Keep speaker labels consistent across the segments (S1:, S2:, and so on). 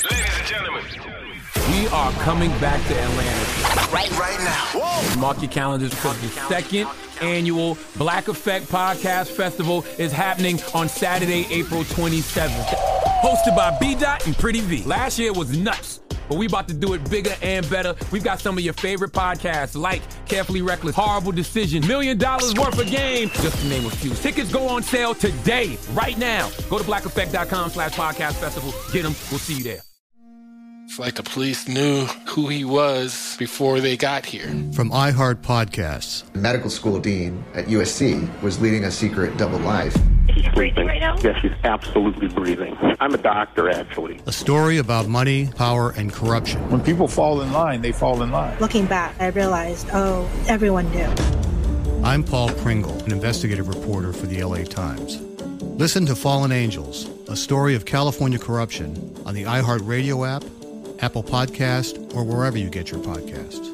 S1: Ladies and gentlemen,
S2: we are coming back to Atlanta
S1: right now. Whoa.
S2: Mark your calendars because the second annual Black Effect Podcast Festival is happening on Saturday, April 27th. Hosted by B-Dot and Pretty V. Last year was nuts, but we about to do it bigger and better. We've got some of your favorite podcasts like Carefully Reckless, Horrible Decision, $1 Million Worth of Game, just to name a few. Tickets go on sale today, right now. Go to blackeffect.com/podcast festival. Get them. We'll see you there.
S3: It's like the police knew who he was before they got here.
S4: From iHeart Podcasts.
S5: The medical school dean at USC was leading a secret double life.
S6: He's breathing right now? Yes, he's absolutely breathing. I'm a doctor, actually.
S4: A story about money, power, and corruption.
S7: When people fall in line, they fall in line.
S8: Looking back, I realized, everyone knew.
S4: I'm Paul Pringle, an investigative reporter for the LA Times. Listen to Fallen Angels, a story of California corruption on the iHeart Radio app, Apple Podcast, or wherever you get your podcasts.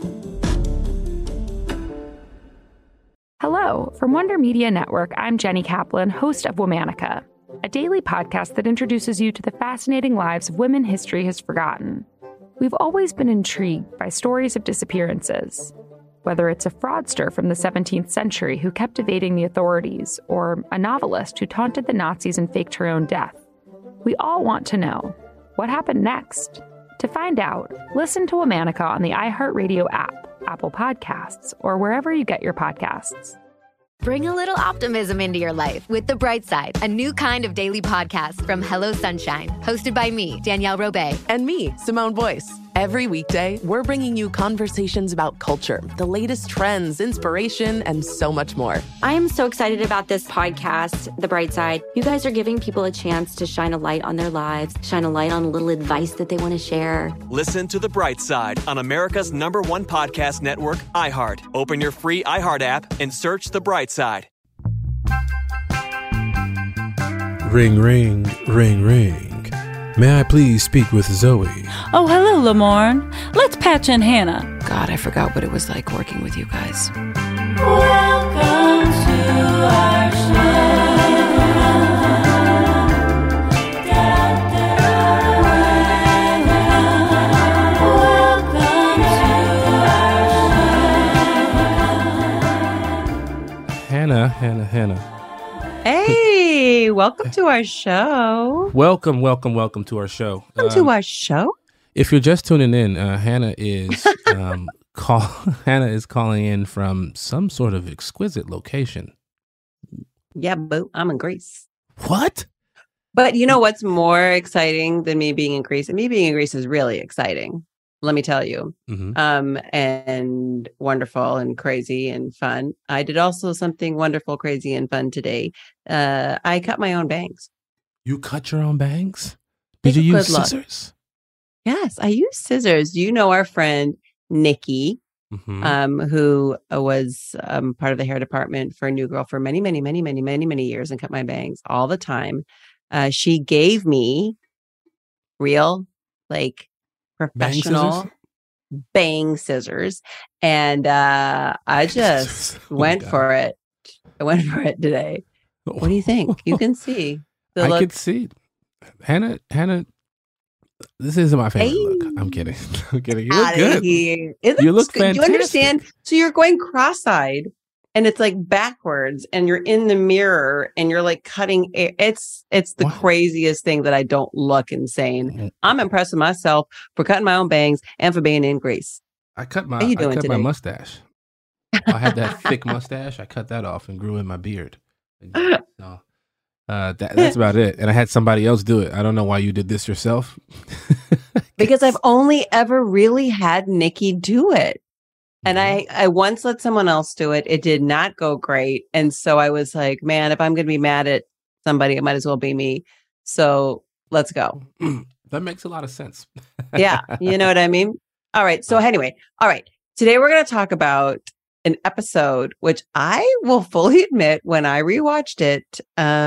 S9: Hello. From Wonder Media Network, I'm Jenny Kaplan, host of Womanica, a daily podcast that introduces you to the fascinating lives of women history has forgotten. We've always been intrigued by stories of disappearances, whether it's a fraudster from the 17th century who kept evading the authorities, or a novelist who taunted the Nazis and faked her own death. We all want to know, what happened next? To find out, listen to Womanica on the iHeartRadio app, Apple Podcasts, or wherever you get your podcasts.
S10: Bring a little optimism into your life with The Bright Side, a new kind of daily podcast from Hello Sunshine, hosted by me, Danielle Robay.
S11: And me, Simone Boyce. Every weekday, we're bringing you conversations about culture, the latest trends, inspiration, and so much more.
S12: I am so excited about this podcast, The Bright Side. You guys are giving people a chance to shine a light on their lives, shine a light on a little advice that they want to share.
S13: Listen to The Bright Side on America's #1 podcast network, iHeart. Open your free iHeart app and search The Bright Side.
S14: Ring, ring, ring, ring. May I please speak with Zoe?
S15: Oh, hello, Lamorne. Let's patch in Hannah.
S16: God, I forgot what it was like working with you guys.
S15: Welcome to our show.
S14: Hannah.
S17: Hey, welcome to our show.
S14: Welcome to our show.
S17: To our show.
S14: If you're just tuning in, Hannah is Hannah is calling in from some sort of exquisite location.
S17: Yeah, boo. I'm in Greece.
S14: What?
S17: But you know what's more exciting than me being in Greece? And me being in Greece is really exciting. Let me tell you.
S14: Mm-hmm.
S17: And wonderful and crazy and fun. I did also something wonderful, crazy, and fun today. I cut my own bangs.
S14: You cut your own bangs? Did you use scissors?
S17: Yes, I use scissors. You know our friend Nikki, who was part of the hair department for New Girl for many, many, many, many, many, many years and cut my bangs all the time. She gave me real, professional bang scissors. And I just went for it. I went for it today. What do you think? You can see.
S14: I could see. Hannah, this isn't my favorite look. I'm kidding. You look good.
S17: You look fantastic. You understand? So you're going cross-eyed and it's backwards and you're in the mirror and you're cutting air. It's the craziest thing that I don't look insane. I'm impressed with myself for cutting my own bangs and for being in Greece.
S14: I cut my mustache. I had that thick mustache. I cut that off and grew in my beard. No. That's about it. And I had somebody else do it. I don't know why you did this yourself.
S17: Because I've only ever really had Nikki do it. And I once let someone else do it. It did not go great. And so I was like, man, if I'm going to be mad at somebody, it might as well be me. So let's go.
S14: That makes a lot of sense.
S17: Yeah. You know what I mean? All right. So anyway, today we're going to talk about an episode, which I will fully admit when I rewatched it,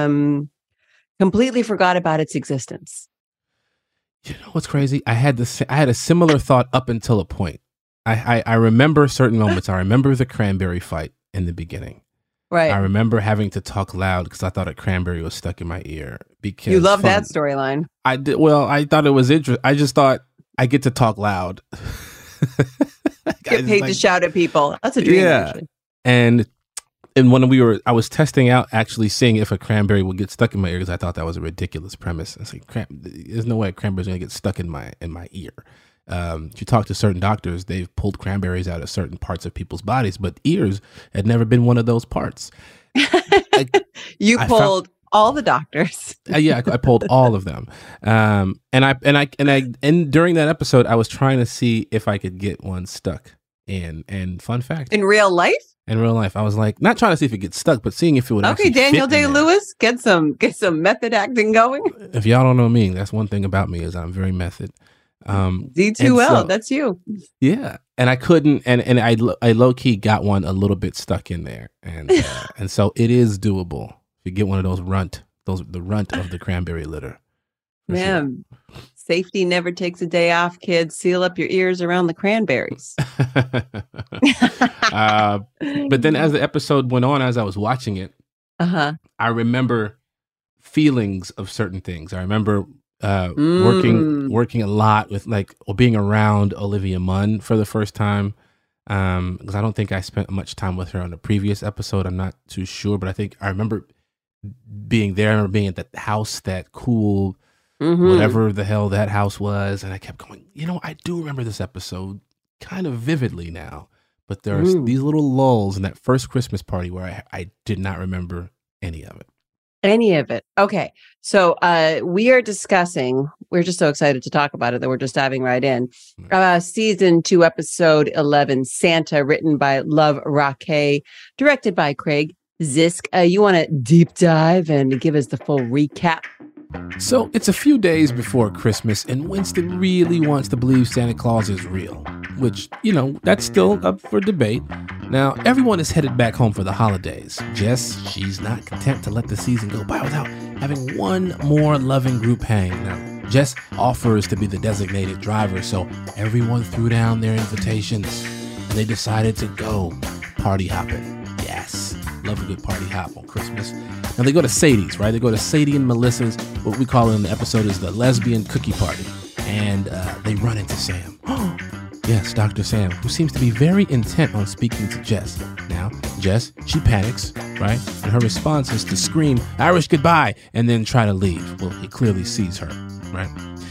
S17: completely forgot about its existence.
S14: You know what's crazy? I had a similar thought up until a point. I remember certain moments. I remember the cranberry fight in the beginning.
S17: Right.
S14: I remember having to talk loud because I thought a cranberry was stuck in my ear. Because
S17: you love that storyline.
S14: I did. Well, I thought it was interesting. I just thought I get to talk loud.
S17: Get paid to shout at people. That's a dream.
S14: Yeah.
S17: Actually.
S14: And when I was testing out actually seeing if a cranberry would get stuck in my ear because I thought that was a ridiculous premise. I was like, there's no way a cranberry's going to get stuck in my ear. If you talk to certain doctors, they've pulled cranberries out of certain parts of people's bodies, but ears had never been one of those parts.
S17: You pulled all the doctors.
S14: I pulled all of them. And during that episode, I was trying to see if I could get one stuck in. And fun fact,
S17: in real life.
S14: In real life, I was like, not trying to see if it gets stuck, but seeing if it would.
S17: Okay, Daniel Day-Lewis, get some method acting going.
S14: If y'all don't know me, that's one thing about me is I'm very method.
S17: D2L, that's you.
S14: Yeah, and I couldn't, and I low key got one a little bit stuck in there, and and so it is doable. If you get one of the runt of the cranberry litter.
S17: Man, sure. Safety never takes a day off, kids. Seal up your ears around the cranberries.
S14: But then as the episode went on, as I was watching it, I remember feelings of certain things. I remember working a lot with or being around Olivia Munn for the first time. Because I don't think I spent much time with her on the previous episode. I'm not too sure, but I remember being there. I remember being at that house, that cool, whatever the hell that house was. And I kept going, I do remember this episode kind of vividly now, but there are these little lulls in that first Christmas party where I did not remember any of it.
S17: Any of it. Okay. So we are discussing, we're just so excited to talk about it that we're just diving right in. Season 2, episode 11, Santa, written by Love Raquet, directed by Craig Zisk. You want to deep dive and give us the full recap?
S14: So it's a few days before Christmas, and Winston really wants to believe Santa Claus is real, which, that's still up for debate. Now, everyone is headed back home for the holidays. Jess, she's not content to let the season go by without having one more loving group hang. Now, Jess offers to be the designated driver, so everyone threw down their invitations, and they decided to go party hopping. Yes, love a good party hop on Christmas. Now, they go to Sadie's, right? They go to Sadie and Melissa's, what we call in the episode is the lesbian cookie party. And they run into Sam. Yes, Dr. Sam, who seems to be very intent on speaking to Jess. Now, Jess, she panics, right? And her response is to scream, Irish goodbye, and then try to leave. Well, he clearly sees her, right?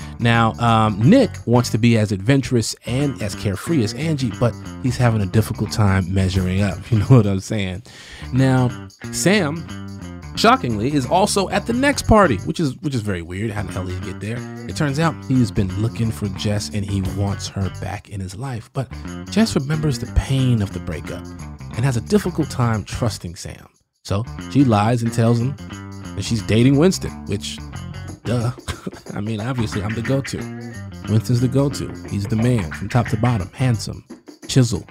S14: Now, Nick wants to be as adventurous and as carefree as Angie, but he's having a difficult time measuring up. You know what I'm saying? Now, Sam, shockingly, is also at the next party, which is very weird. How the hell did he get there? It turns out he's been looking for Jess and he wants her back in his life. But Jess remembers the pain of the breakup and has a difficult time trusting Sam. So she lies and tells him that she's dating Winston, which, duh. I mean, obviously, I'm the go-to. Winston's the go-to. He's the man from top to bottom, handsome, chiseled.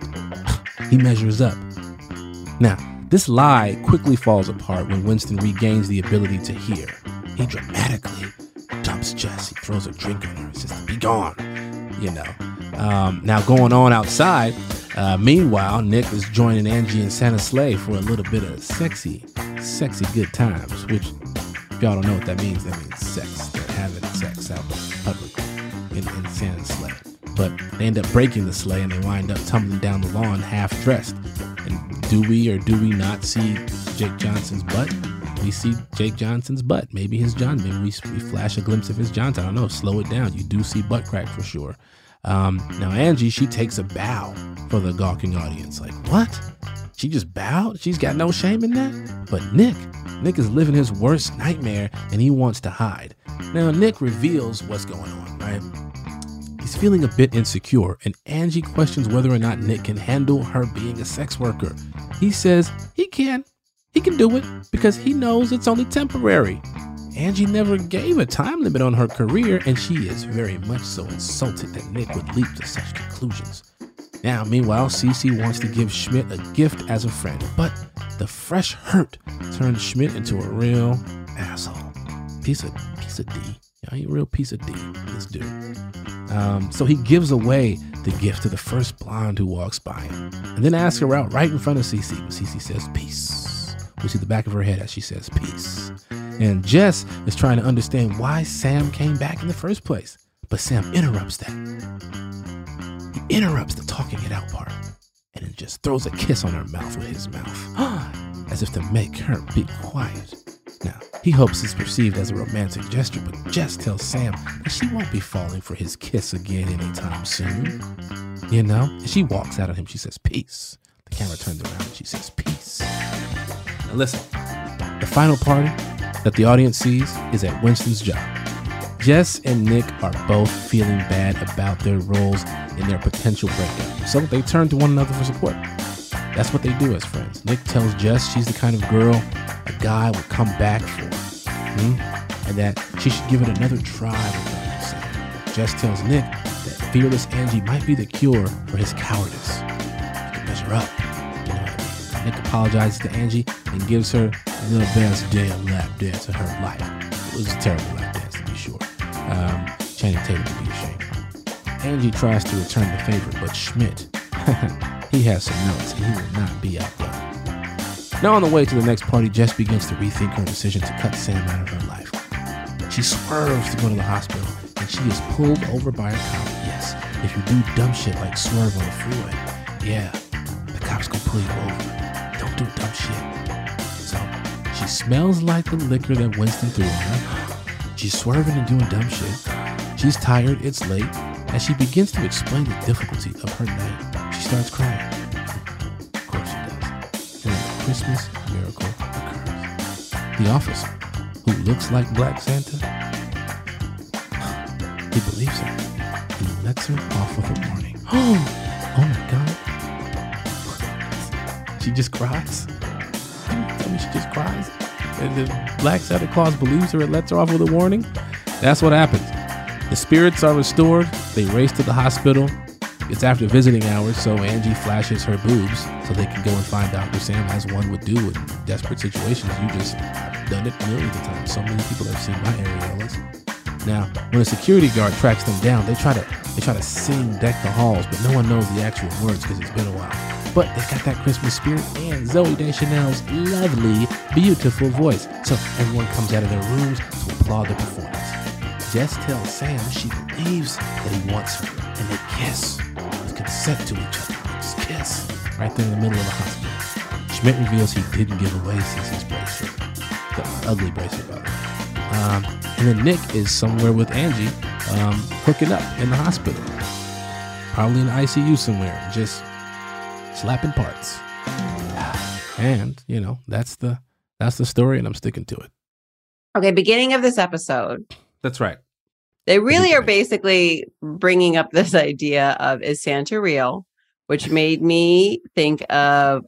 S14: He measures up. Now, this lie quickly falls apart when Winston regains the ability to hear. He dramatically dumps Jess. He throws a drink on her and says, be gone, Now, going on outside, meanwhile, Nick is joining Angie and Santa's sleigh for a little bit of sexy good times, which, if y'all don't know what that means sex. They're having sex out publicly in Santa's sleigh. But they end up breaking the sleigh and they wind up tumbling down the lawn half-dressed. And do we or do we not see Jake Johnson's butt? We see Jake Johnson's butt. Maybe his John. Maybe we flash a glimpse of his Johnson. I don't know. Slow it down. You do see butt crack for sure. Now, Angie, she takes a bow for the gawking audience. Like, what? She just bowed? She's got no shame in that? But Nick is living his worst nightmare and he wants to hide. Now, Nick reveals what's going on, right? He's feeling a bit insecure, and Angie questions whether or not Nick can handle her being a sex worker. He says he can. He can do it because he knows it's only temporary. Angie never gave a time limit on her career, and she is very much so insulted that Nick would leap to such conclusions. Now, meanwhile, Cece wants to give Schmidt a gift as a friend, but the fresh hurt turns Schmidt into a real asshole. Piece of D. Yeah, he a real piece of D, this dude. So he gives away the gift to the first blonde who walks by him, and then asks her out right in front of Cece. But Cece says, peace. We see the back of her head as she says peace. And Jess is trying to understand why Sam came back in the first place. But Sam interrupts that. He interrupts the talking it out part and then just throws a kiss on her mouth with his mouth, as if to make her be quiet. Now, he hopes it's perceived as a romantic gesture, but Jess tells Sam that she won't be falling for his kiss again anytime soon. You know? And she walks out at him. She says, peace. The camera turns around and she says, peace. Now listen, the final party that the audience sees is at Winston's job. Jess and Nick are both feeling bad about their roles in their potential breakup, so they turn to one another for support. That's what they do as friends. Nick tells Jess she's the kind of girl a guy would come back for, and that she should give it another try with him. Jess tells Nick that fearless Angie might be the cure for his cowardice. He can measure up. You know what I mean? Nick apologizes to Angie and gives her the best damn lap dance of her life. It was a terrible lap dance, to be sure. Channing Tatum would be ashamed. Angie tries to return the favor, but Schmidt, he has some notes and he will not be outdone. Now on the way to the next party, Jess begins to rethink her decision to cut Sam out of her life. She swerves to go to the hospital and she is pulled over by a cop. Yes, if you do dumb shit like swerve on the freeway, yeah, the cops gonna pull you over. Don't do dumb shit. So she smells like the liquor that Winston threw on her. She's swerving and doing dumb shit. She's tired, it's late. As she begins to explain the difficulty of her night, she starts crying. Of course she does. And then a Christmas miracle occurs. The officer, who looks like Black Santa, he believes her. He lets her off with a warning. Oh my God. She just cries. Tell me she just cries. And then Black Santa Claus believes her and lets her off with a warning. That's what happens. The spirits are restored. They race to the hospital. It's after visiting hours, so Angie flashes her boobs so they can go and find Dr. Sam, as one would do in desperate situations. You just have done it millions of times. So many people have seen my areolas. Now, when a security guard tracks them down, they try to sing Deck the Halls, but no one knows the actual words because it's been a while. But they got that Christmas spirit and Zooey Deschanel's lovely, beautiful voice. So everyone comes out of their rooms to applaud the performance. Jess tells Sam she believes that he wants her, and they kiss with consent to each other. Just kiss right there in the middle of the hospital. Schmidt reveals he didn't give away Cece's bracelet, the ugly bracelet, by the way. And then Nick is somewhere with Angie, hooking up in the hospital, probably in the ICU somewhere, just slapping parts. And you know that's the story, and I'm sticking to it.
S17: Okay, beginning of this episode.
S14: That's right.
S17: They really are basically bringing up this idea of, is Santa real? Which made me think of,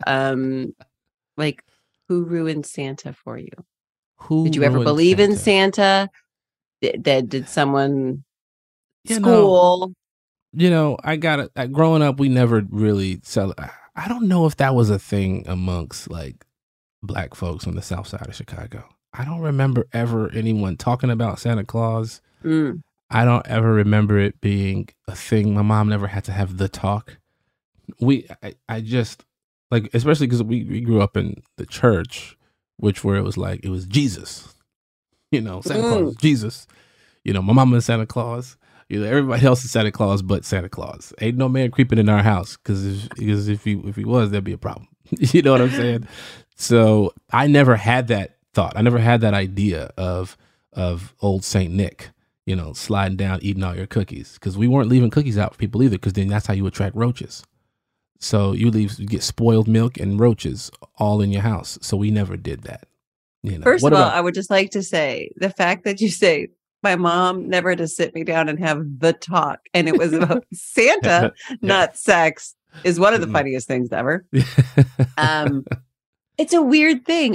S17: like, who ruined Santa for you? Did you ever believe in Santa? Did someone school?
S14: I got it. Growing up, we never really I don't know if that was a thing amongst like Black folks on the South Side of Chicago. I don't remember ever anyone talking about Santa Claus. I don't ever remember it being a thing. My mom never had to have the talk. I just like, especially because we grew up in the church, where it was Jesus, Santa Claus, Jesus, my mama is Santa Claus, everybody else is Santa Claus, but Santa Claus. Ain't no man creeping in our house because if he was, there'd be a problem. You know what I'm saying? So I never had that thought. I never had that idea of old Saint Nick, sliding down, eating all your cookies, because we weren't leaving cookies out for people either, because then that's how you attract roaches. So you get spoiled milk and roaches all in your house. So we never did that.
S17: First of all, I would just like to say the fact that you say my mom never had to sit me down and have the talk, and it was about Santa, not sex, is one of the funniest things ever. It's a weird thing.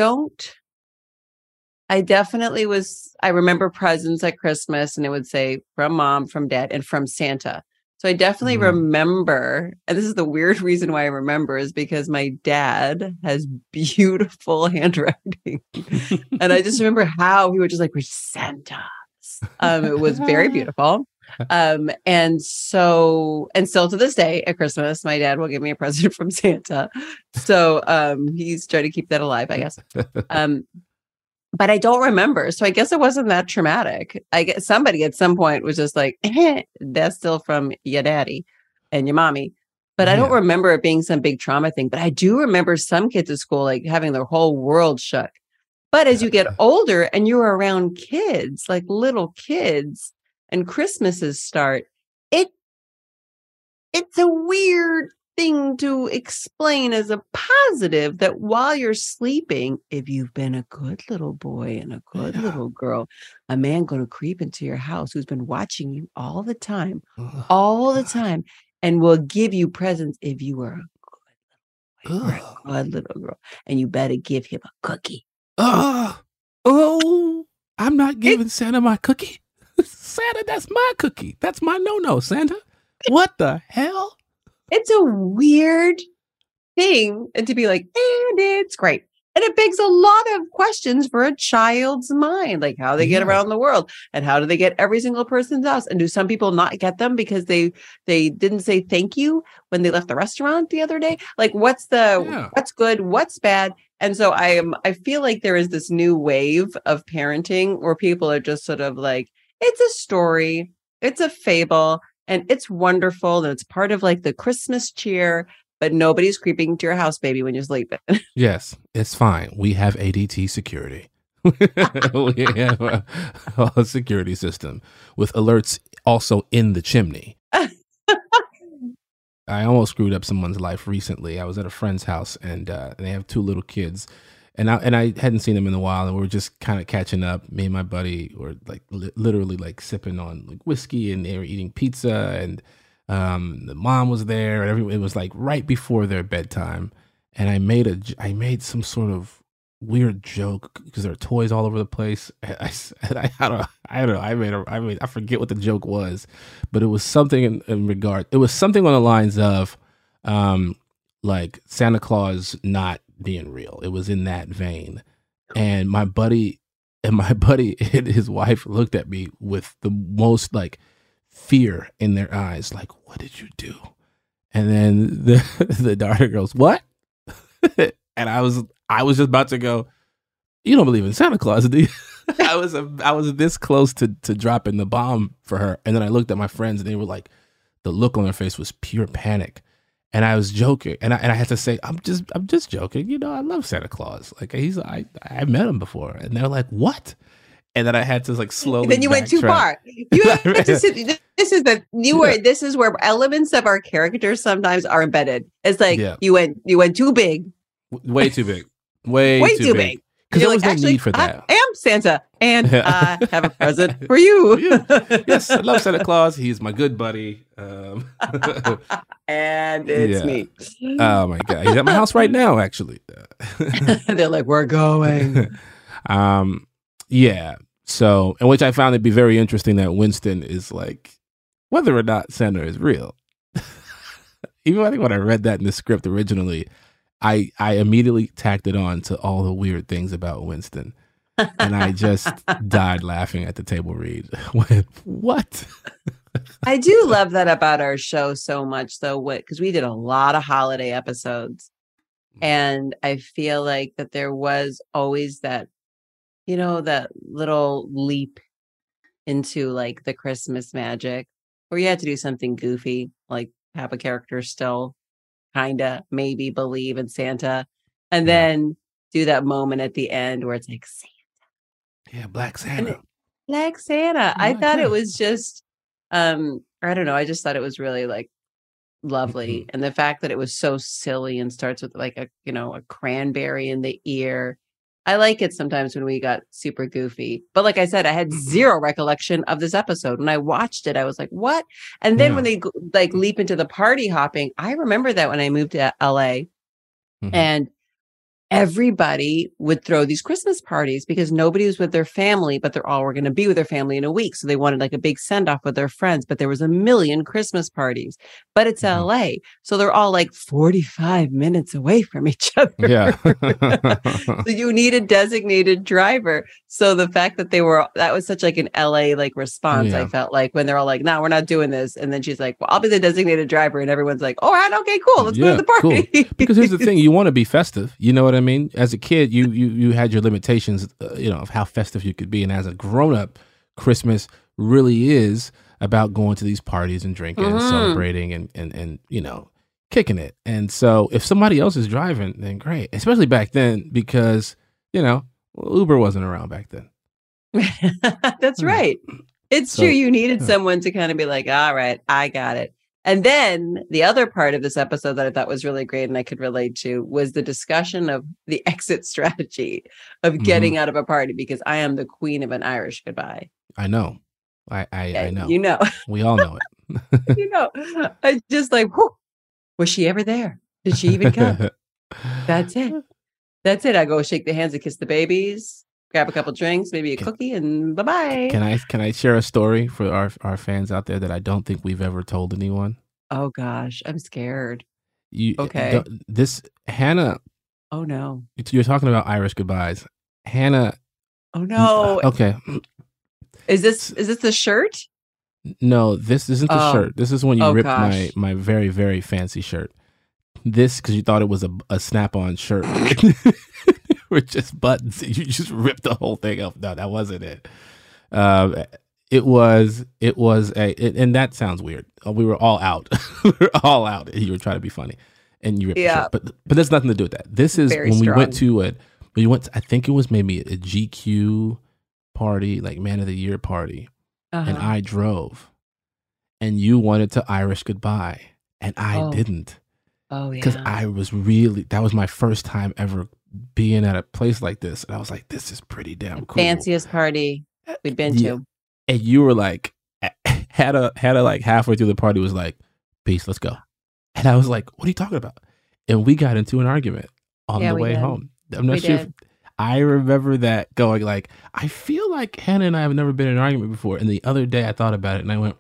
S17: I definitely I remember presents at Christmas, and it would say from mom, from dad, and from Santa. So I definitely remember, and this is the weird reason why I remember, is because my dad has beautiful handwriting. And I just remember how he would just like, we're Santa. It was very beautiful. And still to this day at Christmas, my dad will give me a present from Santa. So he's trying to keep that alive, I guess. But I don't remember. So I guess it wasn't that traumatic. I guess somebody at some point was just like, that's still from your daddy and your mommy. But I don't remember it being some big trauma thing. But I do remember some kids at school like having their whole world shook. But as you get older and you're around kids, like little kids, and Christmases start, it's a weird thing to explain as a positive that while you're sleeping, if you've been a good little boy and a good little girl, a man going to creep into your house who's been watching you all the time, and will give you presents if you were a good little boy or a good little girl, and you better give him a cookie.
S14: I'm not giving Santa my cookie. Santa, that's my cookie. That's my no-no, Santa. What the hell?
S17: It's a weird thing. And to be like, and it's great. And it begs a lot of questions for a child's mind, like how they get around the world and how do they get every single person's house? And do some people not get them because they didn't say thank you when they left the restaurant the other day? Like what's good, what's bad? And so I feel like there is this new wave of parenting where people are just sort of like, it's a story, it's a fable, and it's wonderful. And it's part of like the Christmas cheer. But nobody's creeping to your house, baby, when you're sleeping.
S14: Yes, it's fine. We have ADT security. We have a security system with alerts also in the chimney. I almost screwed up someone's life recently. I was at a friend's house, and they have 2 little kids. And I hadn't seen them in a while, and we were just kind of catching up. Me and my buddy were like literally like sipping on like whiskey, and they were eating pizza, and the mom was there, and it was like right before their bedtime, and I made some sort of weird joke because there are toys all over the place. I forget what the joke was, but it was something in regard. It was something on the lines of, like Santa Claus not being real. It was in that vein, and my buddy and his wife looked at me with the most like fear in their eyes, like, what did you do? And then the daughter goes, what? And I was just about to go, you don't believe in Santa Claus, do you? I was this close to dropping the bomb for her. And then I looked at my friends, and they were like, the look on their face was pure panic. And I was joking, and I had to say, I'm just joking. You know, I love Santa Claus. Like I met him before, and they're like, what? And then I had to like slowly.
S17: Then you went too far. You have to sit, this is where elements of our characters sometimes are embedded. It's like you went too big,
S14: way too big, way too big. Because there was no need for that.
S17: I am Santa, and I have a present for you.
S14: Yes, I love Santa Claus. He's my good buddy.
S17: And it's me.
S14: Oh my God, he's at my house right now. Actually,
S17: they're like, we're going.
S14: Yeah. So, in which I found it to be very interesting that Winston is like, whether or not Santa is real. Even I think when I read that in the script originally, I immediately tacked it on to all the weird things about Winston. And I just died laughing at the table read. What?
S17: I do love that about our show so much, though, because we did a lot of holiday episodes. And I feel like that there was always that, you know, that little leap into like the Christmas magic where you had to do something goofy, like have a character still kind of maybe believe in Santa, and then do that moment at the end where it's like Santa.
S14: Yeah, Black Santa.
S17: Black Santa. I thought it was just, I don't know. I just thought it was really like lovely. Mm-hmm. And the fact that it was so silly and starts with like a cranberry in the ear. I like it sometimes when we got super goofy. But like I said, I had zero recollection of this episode. When I watched it, I was like, what? And then when they like leap into the party hopping, I remember that when I moved to LA and everybody would throw these Christmas parties because nobody was with their family, but they're all were going to be with their family in a week. So they wanted like a big send off with their friends, but there was a million Christmas parties, but it's LA. So they're all like 45 minutes away from each other.
S14: Yeah.
S17: So you need a designated driver. So the fact that that was such like an LA like response, I felt like when they're all like, no, we're not doing this. And then she's like, well, I'll be the designated driver. And everyone's like, all right, okay, cool. Let's go to the party.
S14: Cool. Because here's the thing. You want to be festive. You know what I mean? As a kid, you had your limitations, of how festive you could be. And as a grown up, Christmas really is about going to these parties and drinking and celebrating and kicking it. And so if somebody else is driving, then great. Especially back then, because, Uber wasn't around back then.
S17: That's right. It's true. You needed someone to kind of be like, all right, I got it. And then the other part of this episode that I thought was really great and I could relate to was the discussion of the exit strategy of getting out of a party, because I am the queen of an Irish goodbye.
S14: I know. I know.
S17: You know.
S14: We all know
S17: it. I just like, whew, was she ever there? Did she even come? That's it. I go shake the hands and kiss the babies, grab a couple drinks, maybe a cookie, and bye-bye.
S14: Can I share a story for our fans out there that I don't think we've ever told anyone?
S17: Oh gosh, I'm scared.
S14: Okay. This Hannah.
S17: Oh no.
S14: You're talking about Irish goodbyes. Hannah.
S17: Oh no.
S14: Okay.
S17: Is this the shirt?
S14: No, this isn't the shirt. This is when you ripped my very, very fancy shirt. This, because you thought it was a snap-on shirt with just buttons. You just ripped the whole thing up. No, that wasn't it. It was and that sounds weird. We were all out. We were all out. You were trying to be funny, and you ripped the shirt. But there's nothing to do with that. This is very when strong. we went to, I think it was maybe a GQ party, like Man of the Year party, and I drove, and you wanted to Irish goodbye, and I didn't.
S17: Oh yeah.
S14: Because that was my first time ever being at a place like this. And I was like, this is pretty damn cool.
S17: Fanciest party we'd been to.
S14: And you were like, had a like halfway through the party was like, peace, let's go. And I was like, what are you talking about? And we got into an argument on the way home. I'm not sure. I remember that going like, I feel like Hannah and I have never been in an argument before. And the other day I thought about it and I went,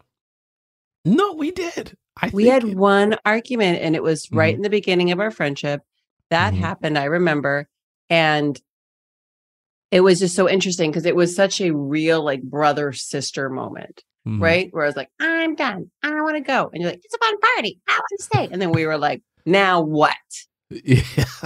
S14: no, we did.
S17: We had one argument and it was right in the beginning of our friendship. That happened, I remember. And it was just so interesting because it was such a real like brother-sister moment, right? Where I was like, I'm done. I don't want to go. And you're like, it's a fun party. I want to stay. And then we were like, now what?
S14: Yeah.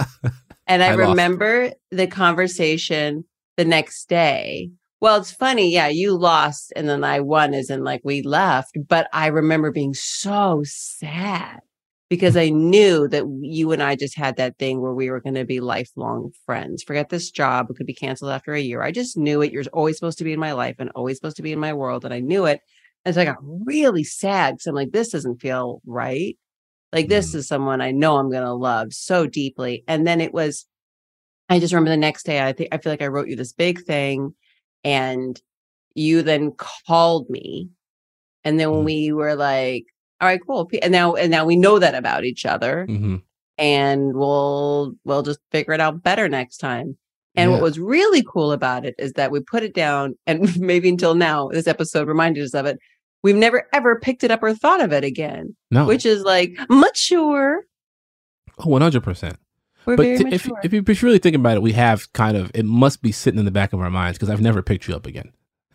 S17: And I remember the conversation the next day. Well, it's funny. Yeah, you lost and then I won, as in like we left. But I remember being so sad because I knew that you and I just had that thing where we were going to be lifelong friends. Forget this job. It could be canceled after a year. I just knew it. You're always supposed to be in my life and always supposed to be in my world. And I knew it. And so I got really sad because I'm like, this doesn't feel right. Like this is someone I know I'm going to love so deeply. And then it was, I just remember the next day, I feel like I wrote you this big thing. And you then called me. And then when we were like, all right, cool. And now we know that about each other. And we'll just figure it out better next time. And what was really cool about it is that we put it down, and maybe until now, this episode reminded us of it. We've never ever picked it up or thought of it again.
S14: No.
S17: Which is like mature.
S14: Oh, 100%.
S17: We're
S14: but
S17: very mature.
S14: if you really think about it, we have kind of, it must be sitting in the back of our minds because I've never picked you up again.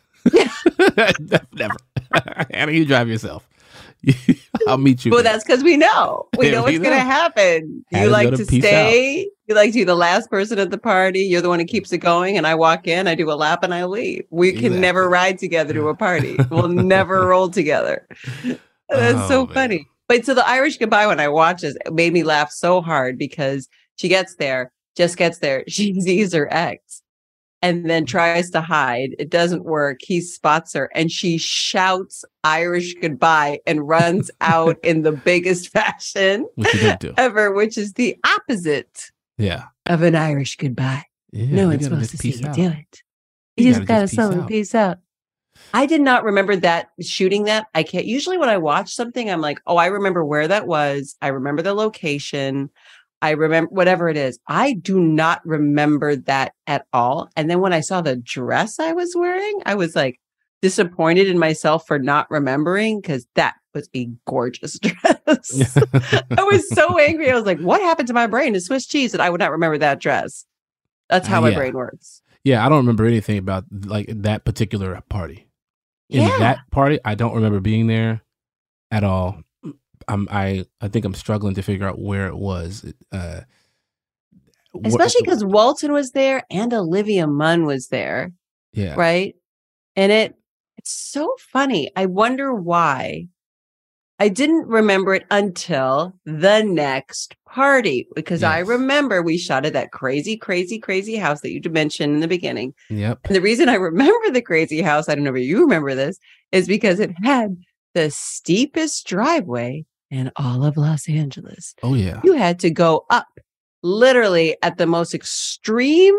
S14: Never. How do you drive yourself? I'll meet you.
S17: Well, that's because we know what's going to happen. You like to stay. You like to be the last person at the party. You're the one who keeps it going. And I walk in, I do a lap and I leave. We can never ride together to a party. We'll never roll together. That's so funny. But so the Irish goodbye, when I watched this, it made me laugh so hard because she gets there, she sees her ex and then tries to hide. It doesn't work. He spots her and she shouts Irish goodbye and runs out in the biggest fashion ever, which is the opposite of an Irish goodbye.
S14: Yeah,
S17: no one's supposed to see you do it. You just got to slowly peace out. I did not remember that shooting that. I can't. Usually when I watch something, I'm like, oh, I remember where that was. I remember the location. I remember whatever it is. I do not remember that at all. And then when I saw the dress I was wearing, I was like disappointed in myself for not remembering because that was a gorgeous dress. I was so angry. I was like, what happened to my brain to Swiss cheese that I would not remember that dress? That's how my brain works.
S14: Yeah, I don't remember anything about like that particular party. In that party, I don't remember being there at all. I think I'm struggling to figure out where it was.
S17: Especially because Walton was there and Olivia Munn was there.
S14: Yeah.
S17: Right. And it's so funny. I wonder why. I didn't remember it until the next party, because I remember we shot at that crazy, crazy, crazy house that you mentioned in the beginning.
S14: Yep.
S17: And the reason I remember the crazy house, I don't know if you remember this, is because it had the steepest driveway in all of Los Angeles.
S14: Oh, yeah.
S17: You had to go up literally at the most extreme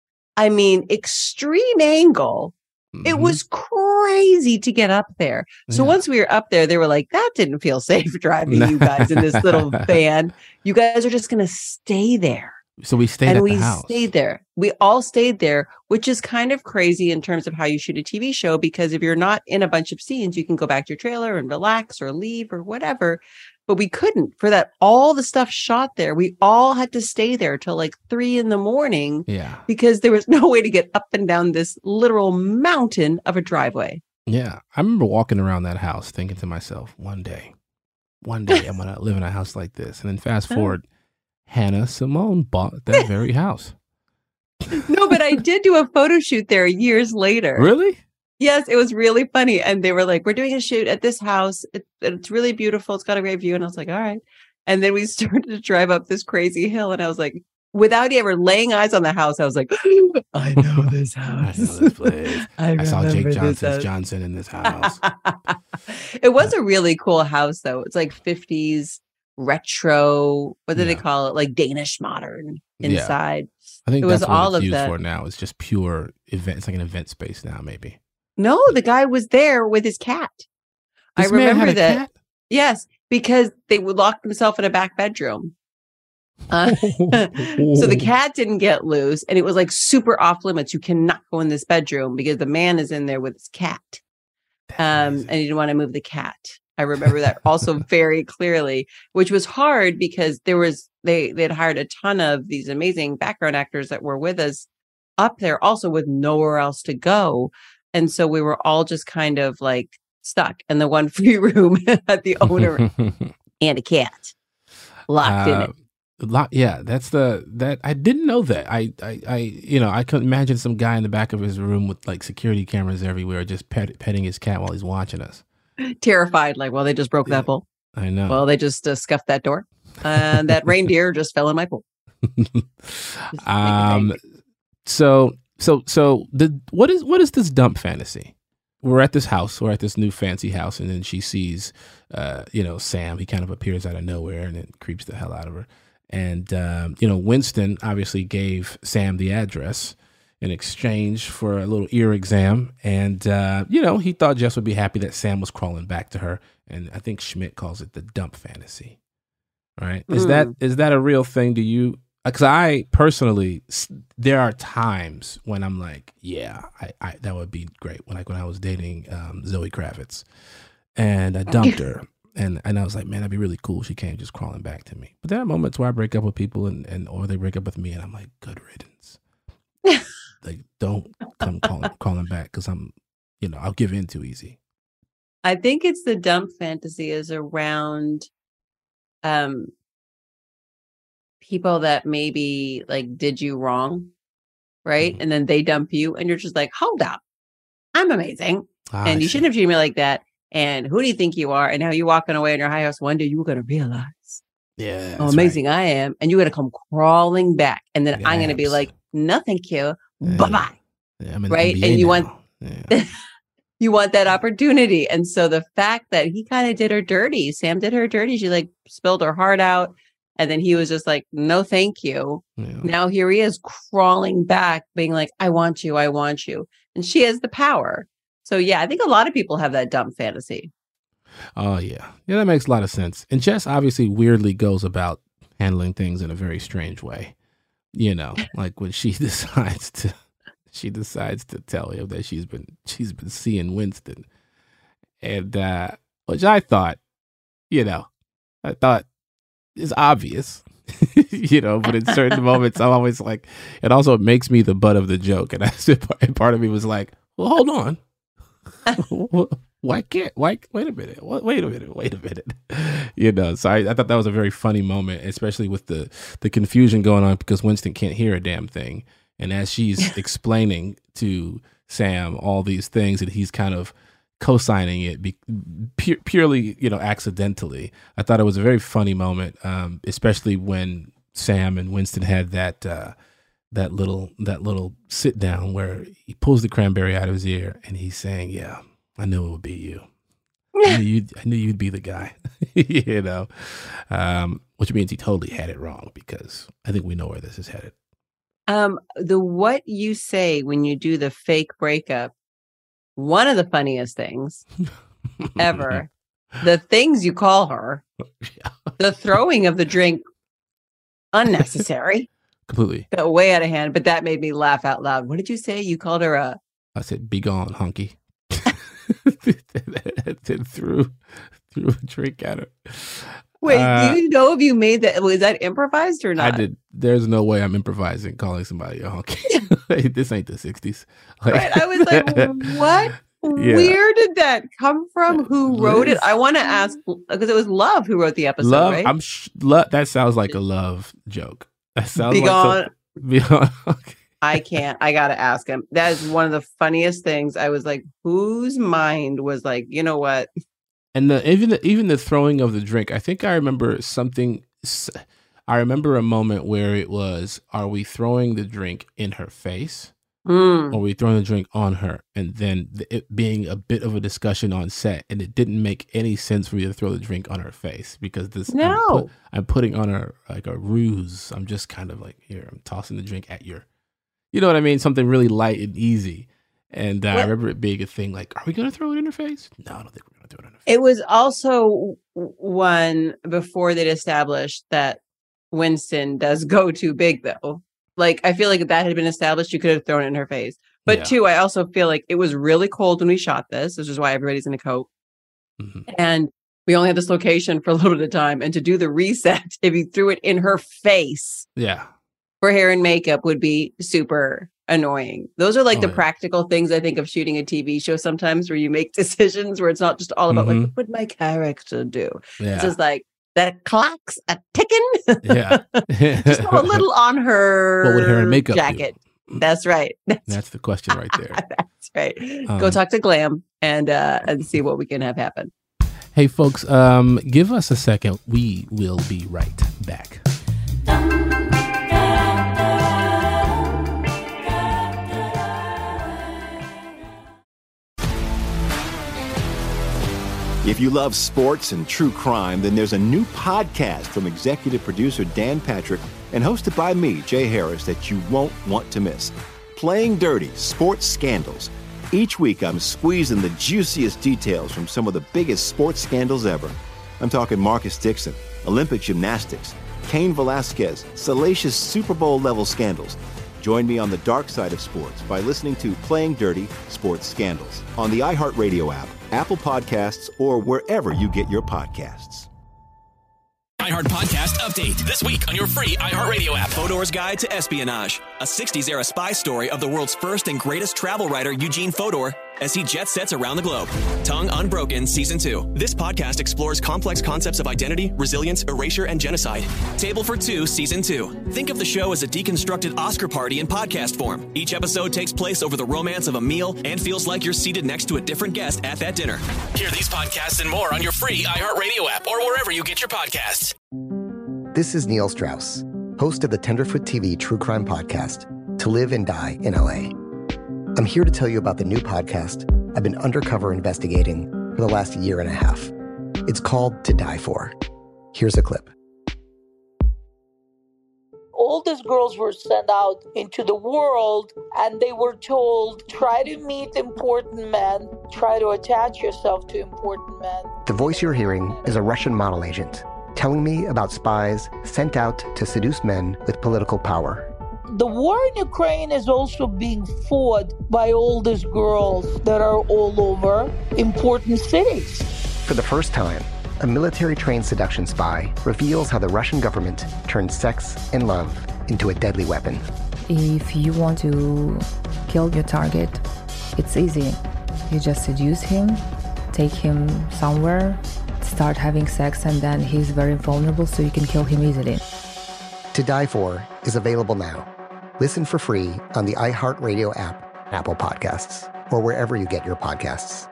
S17: angle. It was crazy to get up there. So once we were up there, they were like, that didn't feel safe driving you guys in this little van. You guys are just going to stay there.
S14: So we stayed at the house.
S17: Stayed there. We all stayed there, which is kind of crazy in terms of how you shoot a TV show, because if you're not in a bunch of scenes, you can go back to your trailer and relax or leave or whatever. But we couldn't. For that, all the stuff shot there, we all had to stay there till like 3 a.m.
S14: Yeah.
S17: Because there was no way to get up and down this literal mountain of a driveway.
S14: Yeah. I remember walking around that house thinking to myself, one day I'm going to live in a house like this. And then fast forward, Hannah Simone bought that very house.
S17: No, but I did do a photo shoot there years later.
S14: Really?
S17: Yes, it was really funny. And they were like, we're doing a shoot at this house. It's really beautiful. It's got a great view. And I was like, all right. And then we started to drive up this crazy hill. And I was like, without ever laying eyes on the house, I was like, I know this house.
S14: I know this place. I saw Jake Johnson in this house.
S17: It was a really cool house, though. It's like 50s retro. What do they call it? Like Danish modern inside.
S14: I think
S17: it
S14: that's
S17: was
S14: what
S17: all
S14: it's
S17: of
S14: used
S17: that.
S14: for now. It's just pure event. It's like an event space now, maybe.
S17: No, the guy was there with his cat.
S14: This
S17: I remember
S14: man had a
S17: that.
S14: cat?
S17: Yes, because they would lock themselves in a back bedroom. So the cat didn't get loose, and it was like super off limits. You cannot go in this bedroom because the man is in there with his cat. And he didn't want to move the cat. I remember that also very clearly, which was hard because they'd hired a ton of these amazing background actors that were with us up there also with nowhere else to go. And so we were all just kind of like stuck in the one free room at the owner and a cat locked in it.
S14: Yeah, that I didn't know that. I could imagine some guy in the back of his room with like security cameras everywhere, just petting his cat while he's watching us.
S17: Terrified, like, well, they just broke that bowl.
S14: I know.
S17: Well, they just scuffed that door, and that reindeer just fell in my pool.
S14: What is this dump fantasy? We're at this house, we're at this new fancy house, and then she sees, Sam. He kind of appears out of nowhere, and it creeps the hell out of her. And Winston obviously gave Sam the address in exchange for a little ear exam, and he thought Jess would be happy that Sam was crawling back to her. And I think Schmidt calls it the dump fantasy. Right? Is that a real thing? Do you? Because I personally, there are times when I'm like, yeah, I that would be great. When I was dating Zoe Kravitz, and I dumped her, and I was like, man, that'd be really cool. She came just crawling back to me. But there are moments where I break up with people, and or they break up with me, and I'm like, good riddance. Like, don't come calling back, because I'll give in too easy.
S17: I think it's the dump fantasy is around people that maybe like did you wrong, right? Mm-hmm. And then they dump you, and you're just like, hold up, I'm amazing, and you shouldn't have treated me like that. And who do you think you are? And now you're walking away in your high house. One day you were going to realize, how amazing I am, and you're going to come crawling back, and then I'm going to be like, no, thank you, bye bye, right? And you want. You want that opportunity. And so the fact that he kind of did her dirty, Sam did her dirty. She like spilled her heart out. And then he was just like, no, thank you. Yeah. Now here he is crawling back, being like, I want you. I want you. And she has the power. So yeah, I think a lot of people have that dumb fantasy.
S14: Oh yeah. Yeah, that makes a lot of sense. And Jess obviously weirdly goes about handling things in a very strange way. Like when she decides to tell him that she's been seeing Winston, and which I thought is obvious, But in certain moments, I'm always like, it also makes me the butt of the joke. And part of me was like, well, hold on. Wait a minute. So I thought that was a very funny moment, especially with the confusion going on because Winston can't hear a damn thing. And as she's explaining to Sam all these things and he's kind of co-signing it purely, accidentally. I thought it was a very funny moment, especially when Sam and Winston had that little sit down where he pulls the cranberry out of his ear and he's saying, "Yeah, I knew it would be you. I knew you'd be the guy." Which means he totally had it wrong because I think we know where this is headed.
S17: The what you say when you do the fake breakup, one of the funniest things ever, the things you call her, the throwing of the drink, unnecessary.
S14: Completely.
S17: Way out of hand, but that made me laugh out loud. What did you say? You called her a...
S14: I said, "Be gone, honky." Then threw a drink at her.
S17: Wait, do you know if you made that? Was that improvised or not?
S14: I did. There's no way I'm improvising calling somebody a honky. This ain't the 60s.
S17: Right. I was like, what? Yeah. Where did that come from? Who wrote it? I want to ask, because it was Love who wrote the episode,
S14: Love,
S17: right?
S14: That sounds like a Love joke. That sounds
S17: Be gone.
S14: Okay.
S17: I can't. I got to ask him. That is one of the funniest things. I was like, whose mind was like, you know what?
S14: And even the throwing of the drink. I think I remember something. I remember a moment where it was, are we throwing the drink in her face? Or are we throwing the drink on her? And then it being a bit of a discussion on set. And it didn't make any sense for me to throw the drink on her face because I'm putting on her like a ruse. I'm just kind of like, here, I'm tossing the drink at your, you know what I mean? Something really light and easy. And I remember it being a thing like, are we going to throw it in her face? No, I don't think we're going to throw it in her face.
S17: It was also one before they'd established that Winston does go too big, though. Like, I feel like if that had been established, you could have thrown it in her face. But two, I also feel like it was really cold when we shot this. This is why everybody's in a coat. Mm-hmm. And we only had this location for a little bit of time. And to do the reset, if you threw it in her face for hair and makeup would be super annoying. Those are like the practical things I think of shooting a TV show sometimes where you make decisions where it's not just all about like, what would my character do? It's just like, that clock's a ticking. Just a little on her
S14: what would hair and makeup
S17: jacket. Do? That's right.
S14: That's the question right there.
S17: That's right. Go talk to Glam and see what we can have happen.
S14: Hey, folks, give us a second. We will be right back.
S18: If you love sports and true crime, then there's a new podcast from executive producer Dan Patrick and hosted by me, Jay Harris, that you won't want to miss. Playing Dirty: Sports Scandals. Each week, I'm squeezing the juiciest details from some of the biggest sports scandals ever. I'm talking Marcus Dixon, Olympic gymnastics, Cain Velasquez, salacious Super Bowl-level scandals. Join me on the dark side of sports by listening to Playing Dirty: Sports Scandals on the iHeartRadio app, Apple Podcasts, or wherever you get your podcasts.
S19: iHeart Podcast Update. This week on your free iHeartRadio app. Fodor's Guide to Espionage. A 60s-era spy story of the world's first and greatest travel writer, Eugene Fodor, as he jet sets around the globe. Tongue Unbroken Season 2. This podcast explores complex concepts of identity, resilience, erasure, and genocide. Table for Two Season 2. Think of the show as a deconstructed Oscar party in podcast form. Each episode takes place over the romance of a meal and feels like you're seated next to a different guest at that dinner.
S1: Hear these podcasts and more on your free iHeartRadio app or wherever you get your podcasts.
S20: This is Neil Strauss, host of the Tenderfoot TV True Crime Podcast, To Live and Die in LA. I'm here to tell you about the new podcast I've been undercover investigating for the last year and a half. It's called To Die For. Here's a clip.
S21: All these girls were sent out into the world and they were told, try to meet important men, try to attach yourself to important men.
S20: The voice you're hearing is a Russian model agent telling me about spies sent out to seduce men with political power.
S21: The war in Ukraine is also being fought by all these girls that are all over important cities.
S20: For the first time, a military-trained seduction spy reveals how the Russian government turned sex and love into a deadly weapon.
S2: If you want to kill your target, it's easy. You just seduce him, take him somewhere, start having sex, and then he's very vulnerable, so you can kill him easily.
S20: To Die For is available now. Listen for free on the iHeartRadio app, Apple Podcasts, or wherever you get your podcasts.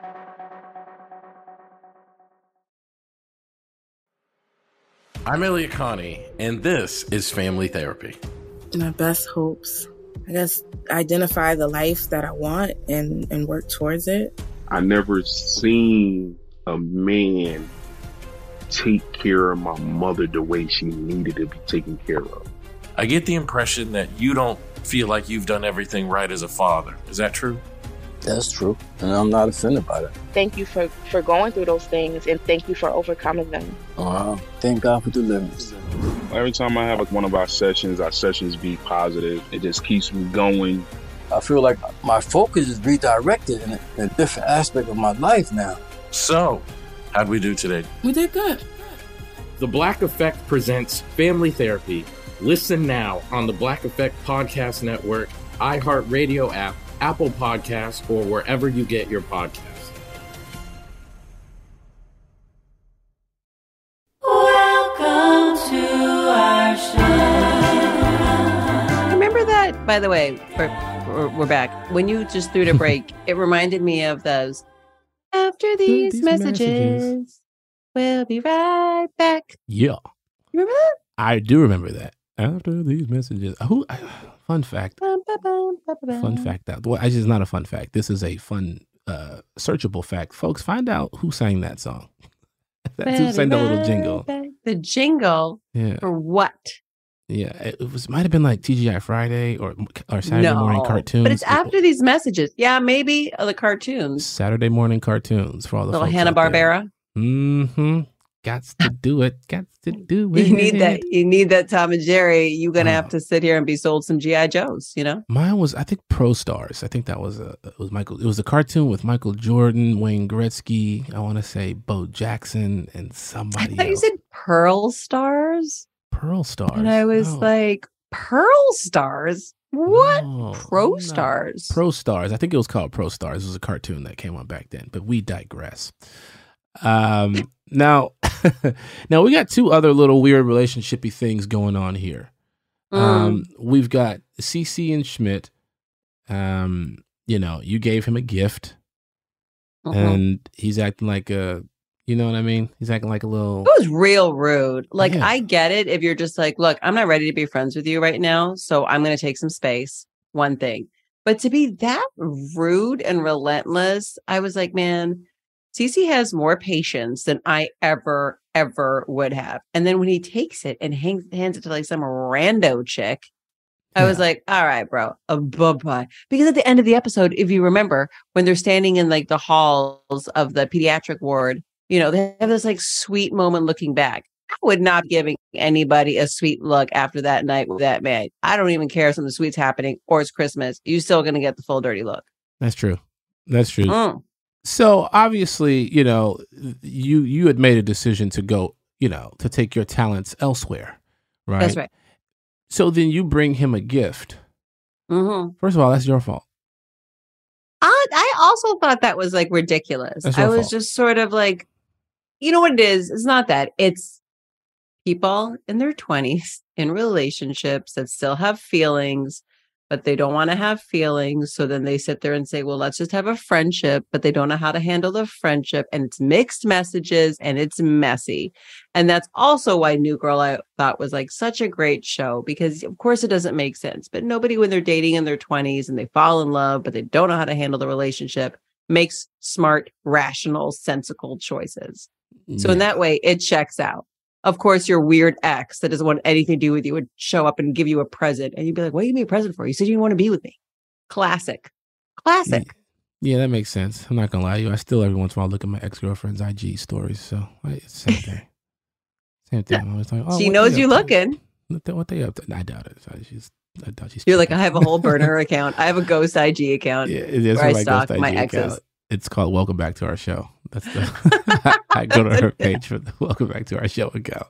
S22: I'm Elliot Connie, and this is Family Therapy.
S23: My best hopes, I guess, identify the life that I want and work towards it.
S24: I never seen a man take care of my mother the way she needed to be taken care of.
S22: I get the impression that you don't feel like you've done everything right as a father. Is that true?
S25: That's true, and I'm not offended by that.
S26: Thank you for going through those things, and thank you for overcoming them.
S25: Wow. Thank God for deliverance.
S24: Every time I have one of our sessions be positive. It just keeps me going.
S25: I feel like my focus is redirected in a different aspect of my life now.
S22: So, how'd we do today?
S23: We did good.
S22: The Black Effect presents Family Therapy. Listen now on the Black Effect Podcast Network, iHeartRadio app, Apple Podcasts, or wherever you get your podcasts.
S15: Welcome to our show.
S17: Remember that, by the way, we're back. When you just threw the break, it reminded me of those. After these messages, we'll be right back.
S14: Yeah.
S17: Remember that?
S14: I do remember that. After these messages. Fun fact. Fun fact. Well, actually, it's not a fun fact. This is a fun, searchable fact. Folks, find out who sang that song. That's who sang the little jingle.
S17: The jingle?
S14: Yeah.
S17: For what?
S14: Yeah. It might have been like TGI Friday or Saturday morning cartoons.
S17: But it's after these messages. Yeah, maybe the cartoons.
S14: Saturday morning cartoons for all the
S17: little
S14: folks
S17: Hanna-Barbera.
S14: Mm-hmm. Gots to do it. You
S17: need that Tom and Jerry. You're gonna have to sit here and be sold some G.I. Joes, you know?
S14: Mine was, I think, Pro Stars. I think that was Michael. It was a cartoon with Michael Jordan, Wayne Gretzky, I want to say Bo Jackson, and somebody
S17: I thought
S14: else.
S17: you said Pearl Stars.
S14: Pearl Stars.
S17: And I was like, Pearl Stars? What? Pro Stars.
S14: Pro Stars. I think it was called Pro Stars. It was a cartoon that came on back then, but we digress. Now we got two other little weird relationshipy things going on here. We've got CeCe and Schmidt. You gave him a gift, and he's acting like you know what I mean? He's acting like a little.
S17: It was real rude. Like, yeah. I get it if you're just like, look, I'm not ready to be friends with you right now, so I'm going to take some space. One thing, but to be that rude and relentless, I was like, man. CeCe has more patience than I ever would have. And then when he takes it and hands it to like some rando chick, I was like, all right, bro, bye-bye. Because at the end of the episode, if you remember, when they're standing in like the halls of the pediatric ward, they have this like sweet moment looking back. I would not be giving anybody a sweet look after that night with that man. I don't even care if something sweet's happening or it's Christmas. You're still going to get the full dirty look.
S14: That's true. So obviously, you had made a decision to go, to take your talents elsewhere, right?
S17: That's right.
S14: So then you bring him a gift.
S17: Mm-hmm.
S14: First of all, that's your fault.
S17: I also thought that was like ridiculous. I was just sort of like, you know what it is? It's not that. It's people in their 20s in relationships that still have feelings, but they don't want to have feelings. So then they sit there and say, well, let's just have a friendship, but they don't know how to handle the friendship. And it's mixed messages and it's messy. And that's also why New Girl, I thought, was like such a great show, because of course it doesn't make sense. But nobody, when they're dating in their 20s and they fall in love, but they don't know how to handle the relationship, makes smart, rational, sensical choices. So in that way, it checks out. Of course, your weird ex that doesn't want anything to do with you would show up and give you a present. And you'd be like, what do you give me a present for? You said you didn't want to be with me. Classic.
S14: Yeah, that makes sense. I'm not going to lie to you. I still every once in a while look at my ex-girlfriend's IG stories. So it's the same thing. Same thing. I'm always like,
S17: she knows you looking.
S14: What they up to? I doubt it. I doubt she's.
S17: You're like, I have a whole burner account. I have a ghost IG account where I stalk my exes.
S14: It's called Welcome Back to Our Show. That's the I go to her page for the Welcome Back to Our Show account.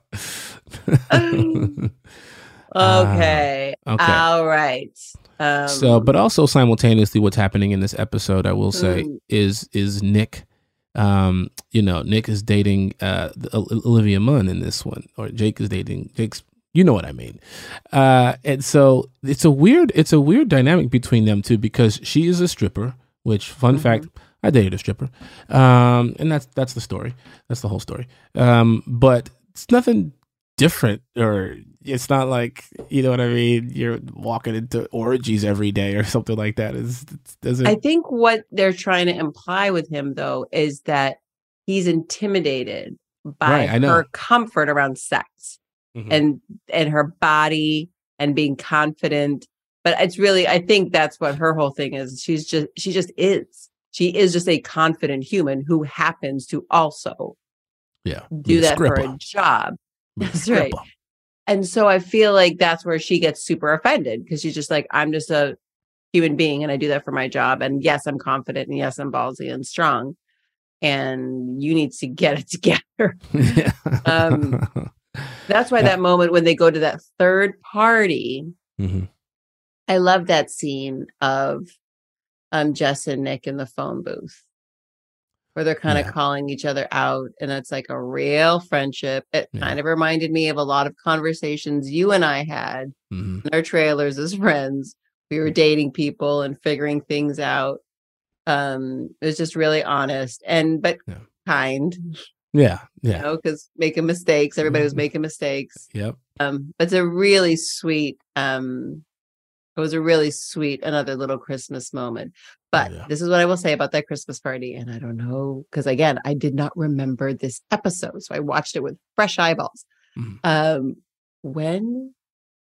S17: Okay. All right.
S14: But also simultaneously, what's happening in this episode, I will say, is Nick. Nick is dating Olivia Munn in this one, or Jake is dating Jake's. You know what I mean. And so it's a weird dynamic between them two, because she is a stripper. Which, fun fact, I dated a stripper, and that's the story. That's the whole story. But it's nothing different, or it's not like, you know what I mean, you're walking into orgies every day or something like that.
S17: I think what they're trying to imply with him, though, is that he's intimidated by her comfort around sex and her body and being confident. But it's really, I think that's what her whole thing is. She just is. She is just a confident human who happens to also do that for a job. That's right. And so I feel like that's where she gets super offended, because she's just like, I'm just a human being and I do that for my job. And yes, I'm confident, and yes, I'm ballsy and strong. And you need to get it together. That's why that moment when they go to that third party, I love that scene of Jess and Nick in the phone booth, where they're kind of calling each other out, and it's like a real friendship. It kind of reminded me of a lot of conversations you and I had in our trailers as friends. We were dating people and figuring things out. It was just really honest but kind.
S14: Yeah.
S17: You know, because making mistakes, everybody was making mistakes.
S14: Yep.
S17: But it's a really sweet. It was a really sweet, another little Christmas moment. But this is what I will say about that Christmas party. And I don't know, because again, I did not remember this episode. So I watched it with fresh eyeballs. When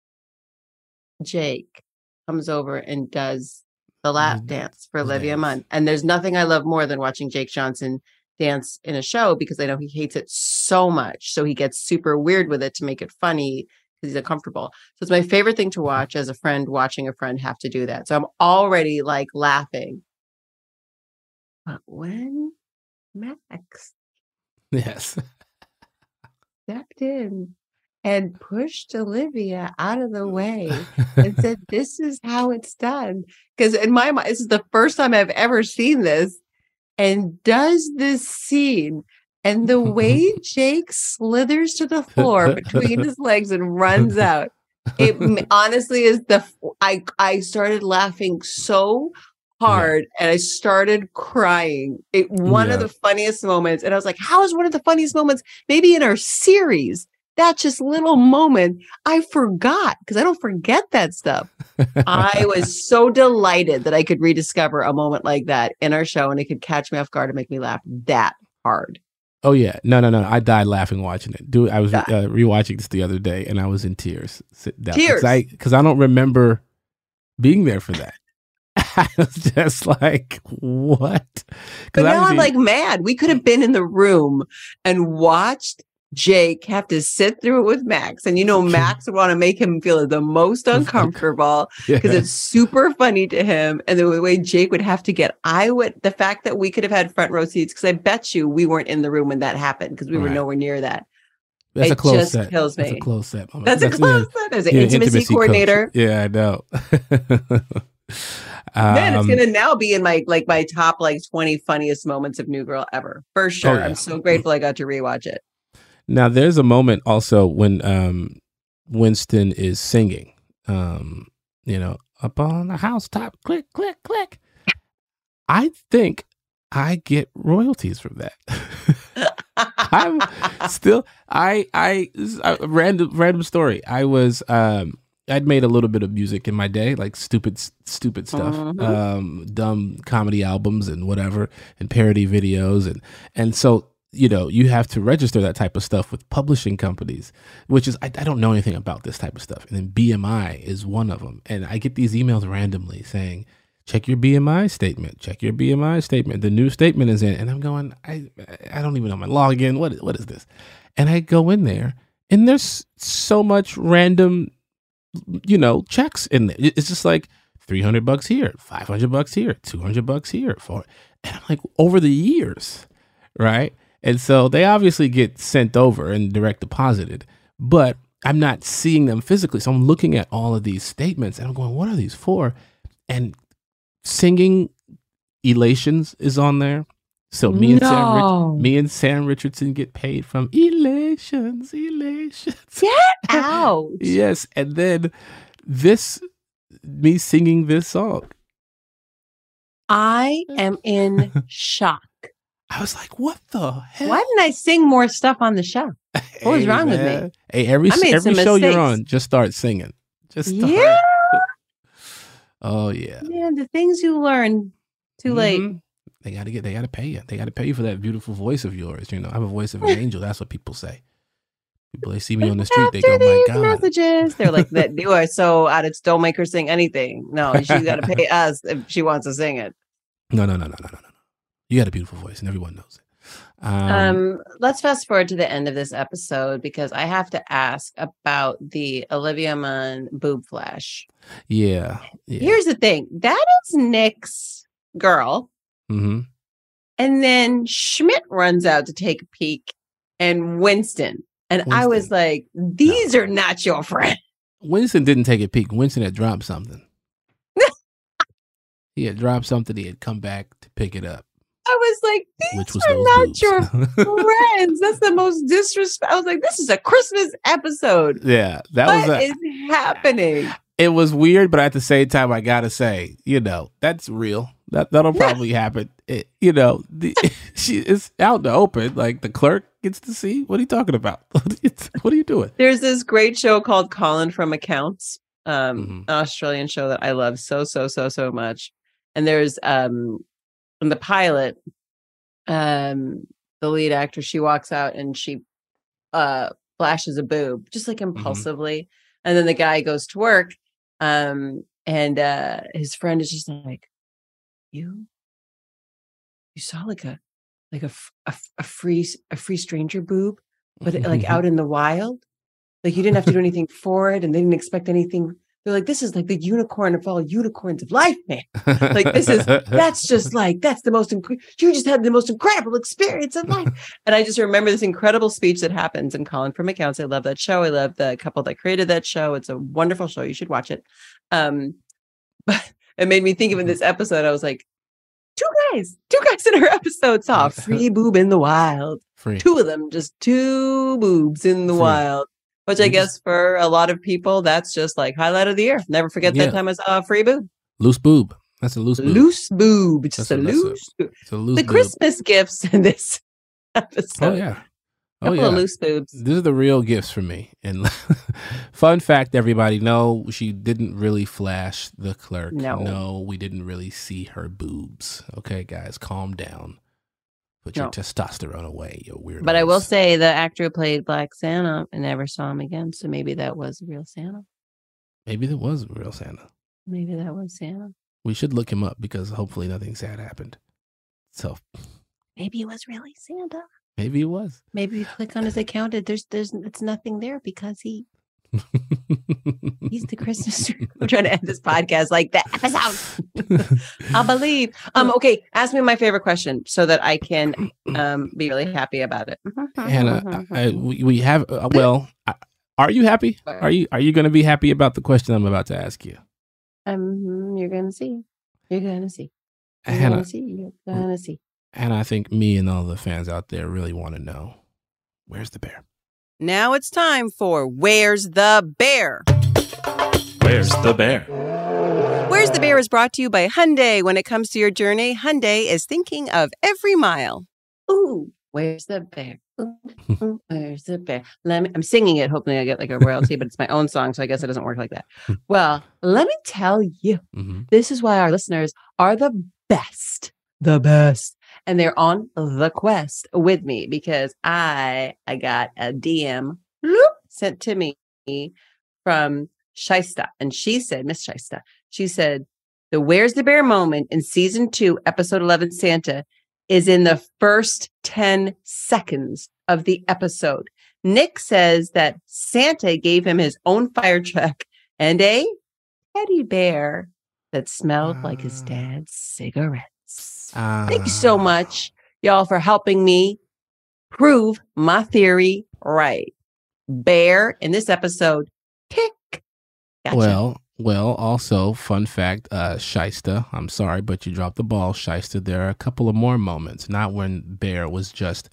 S17: Jake comes over and does the lap dance for Olivia Munn, and there's nothing I love more than watching Jake Johnson dance in a show, because I know he hates it so much. So he gets super weird with it to make it funny, because he's uncomfortable. So it's my favorite thing to watch as a friend, watching a friend have to do that. So I'm already like laughing. But when Max stepped in and pushed Olivia out of the way and said, this is how it's done. Because in my mind, this is the first time I've ever seen this, and does this scene. And the way Jake slithers to the floor between his legs and runs out, it honestly is I started laughing so hard and I started crying. One of the funniest moments. And I was like, how is one of the funniest moments maybe in our series? That just little moment I forgot, because I don't forget that stuff. I was so delighted that I could rediscover a moment like that in our show, and it could catch me off guard and make me laugh that hard.
S14: Oh yeah, no! I died laughing watching it. I was rewatching this the other day, and I was in tears.
S17: Tears,
S14: because I don't remember being there for that. I was just like, what?
S17: But now I'm like mad. We could have been in the room and watched Jake have to sit through it with Max, and Max would want to make him feel the most uncomfortable because it's super funny to him, and the way Jake would have to get. The fact that we could have had front row seats, because I bet you we weren't in the room when that happened, because we were nowhere near that.
S14: That's a close set.
S17: Kills me.
S14: That's a close set moment.
S17: That's a close set. There's an intimacy coordinator.
S14: Coach. Yeah, I know.
S17: Man, it's gonna now be in my top 20 funniest moments of New Girl ever, for sure. I'm so grateful I got to rewatch it.
S14: Now, there's a moment also when Winston is singing, up on the housetop, click, click, click. I think I get royalties from that. I'm still, random story. I was, I'd made a little bit of music in my day, like stupid stuff, dumb comedy albums and whatever, and parody videos. And so, you have to register that type of stuff with publishing companies, which is, I don't know anything about this type of stuff. And then BMI is one of them. And I get these emails randomly saying, check your BMI statement, The new statement is in. And I'm going, I don't even know my login. What is this? And I go in there, and there's so much random, checks in there. It's just like $300 here, $500 here, $200 here. And I'm like, over the years, right? And so they obviously get sent over and direct deposited, but I'm not seeing them physically. So I'm looking at all of these statements and I'm going, what are these for? And singing Elations is on there. So me and Sam Richardson get paid from Elations.
S17: Get out.
S14: Yes. And then me singing this song.
S17: I am in shock.
S14: I was like, what the hell?
S17: Why didn't I sing more stuff on the show? What was wrong with me?
S14: Hey, every show you're on, just start singing.
S17: Yeah.
S14: Oh yeah.
S17: Man, the things you learn too late.
S14: They gotta pay you. They gotta pay you for that beautiful voice of yours. You know, I have a voice of an angel. That's what people say. People, they see me on the street, they go, my God.
S17: Messages. They're like, that you are so out of, don't make her sing anything. No, she's gotta pay us if she wants to sing it.
S14: No. You got a beautiful voice and everyone knows it.
S17: Let's fast forward to the end of this episode because I have to ask about the Olivia Munn boob flash.
S14: Yeah.
S17: Here's the thing. That is Nick's girl.
S14: Mm-hmm.
S17: And then Schmidt runs out to take a peek and Winston. And I was like, these are not your friends.
S14: Winston didn't take a peek. Winston had dropped something. He had dropped something. He had come back to pick it up.
S17: I was like, these are not your friends. That's the most disrespect. I was like, this is a Christmas episode.
S14: Yeah.
S17: What is happening?
S14: It was weird, but at the same time, I got to say, you know, that's real. That'll probably happen. She is out in the open. Like the clerk gets to see. What are you talking about? What are you doing?
S17: There's this great show called Colin from Accounts, an Australian show that I love so much. And there's in the pilot, the lead actor, she walks out and she flashes a boob just like impulsively, and then the guy goes to work, and his friend is just like, you saw like a free stranger boob, but like out in the wild, like you didn't have to do anything for it, and they didn't expect anything. They're like, this is like the unicorn of all unicorns of life, man. Like that's the most, you just had the most incredible experience of life. And I just remember this incredible speech that happens in Colin from Accounts. I love that show. I love the couple that created that show. It's a wonderful show. You should watch it. But it made me think of in this episode, I was like, two guys in our episode saw free boob in the wild.
S14: Free.
S17: Two of them, just two boobs in the wild. Which I guess for a lot of people, that's just like highlight of the year. Never forget that time I saw a free boob.
S14: Loose boob. That's a loose boob.
S17: Loose boob. Just a loose boob. The Christmas gifts in this episode.
S14: Oh, yeah.
S17: Couple of loose boobs.
S14: These are the real gifts for me. And fun fact, everybody, no, she didn't really flash the clerk. No, we didn't really see her boobs. Okay, guys, calm down. Put your testosterone away, you weirdo.
S17: But I will say the actor who played Black Santa, I never saw him again. So maybe that was real Santa.
S14: Maybe there was a real Santa.
S17: Maybe that was Santa.
S14: We should look him up because hopefully nothing sad happened. So
S17: maybe it was really Santa.
S14: Maybe it was.
S17: Maybe you click on his account. It's nothing there because he's the Christmas tree. I'm trying to end this podcast like that episode. I'll believe. Okay, ask me my favorite question so that I can be really happy about it.
S14: Hannah, we have. Are you happy? Are you going to be happy about the question I'm about to ask you?
S17: You're going to see. You're going to see.
S14: Hannah,
S17: You're going to see.
S14: And I think me and all the fans out there really want to know, where's the bear?
S17: Now it's time for Where's the Bear?
S1: Where's the Bear?
S17: Where's the Bear is brought to you by Hyundai. When it comes to your journey, Hyundai is thinking of every mile. Ooh, where's the bear? Ooh, where's the bear? I'm singing it, hoping I get like a royalty, but it's my own song, so I guess it doesn't work like that. Well, let me tell you, this is why our listeners are the best. The best. And they're on the quest with me because I got a DM sent to me from Shaista. And she said, Miss Shaista, she said, the Where's the Bear moment in season 2, episode 11, Santa, is in the first 10 seconds of the episode. Nick says that Santa gave him his own fire truck and a teddy bear that smelled like his dad's cigarettes. Thank you so much, y'all, for helping me prove my theory right. Bear in this episode, tick. Gotcha.
S14: Well, also, fun fact, Shysta, I'm sorry, but you dropped the ball, Shysta. There are a couple of more moments, not when Bear was just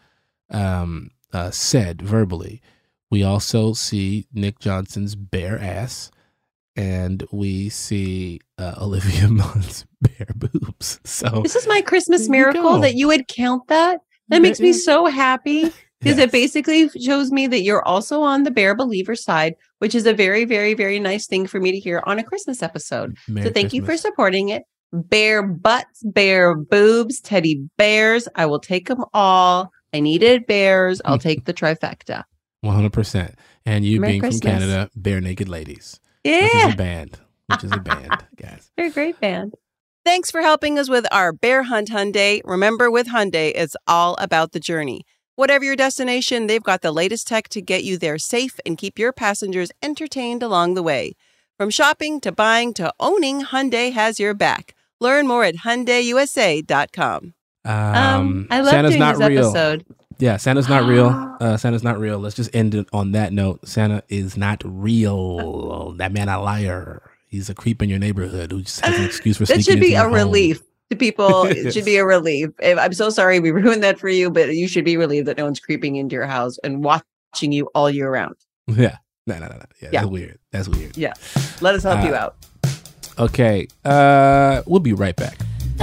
S14: said verbally. We also see Nick Johnson's bare ass, and we see Olivia Munn's bare boobs. So
S17: this is my Christmas miracle that you would count that. That makes me so happy. Because it basically shows me that you're also on the Bear believer side, which is a very, very, very nice thing for me to hear on a Christmas episode. So thank you for supporting it. Bear butts, bear boobs, teddy bears. I will take them all. I needed bears. I'll take the trifecta.
S14: 100%. And you
S17: Merry
S14: being
S17: Christmas.
S14: from Canada, Bare Naked Ladies.
S17: Yeah.
S14: Which is a band, guys.
S17: They're a great band.
S3: Thanks for helping us with our Bear Hunt Hyundai. Remember, with Hyundai, it's all about the journey. Whatever your destination, they've got the latest tech to get you there safe and keep your passengers entertained along the way. From shopping to buying to owning, Hyundai has your back. Learn more at HyundaiUSA.com.
S17: I love
S14: Santa's
S17: doing
S14: not
S17: this
S14: real.
S17: episode.
S14: Yeah, Santa's not real. Santa's not real. Let's just end it on that note. Santa is not real. That man a liar. He's a creep in your neighborhood who just has an excuse for sneaking
S17: That should be
S14: into
S17: a
S14: your home.
S17: relief to people. It should be a relief. I'm so sorry we ruined that for you, but you should be relieved that no one's creeping into your house and watching you all year round.
S14: Yeah. No. Yeah,
S17: Yeah.
S14: That's weird.
S17: Yeah. Let us help you out.
S14: Okay. We'll be right back.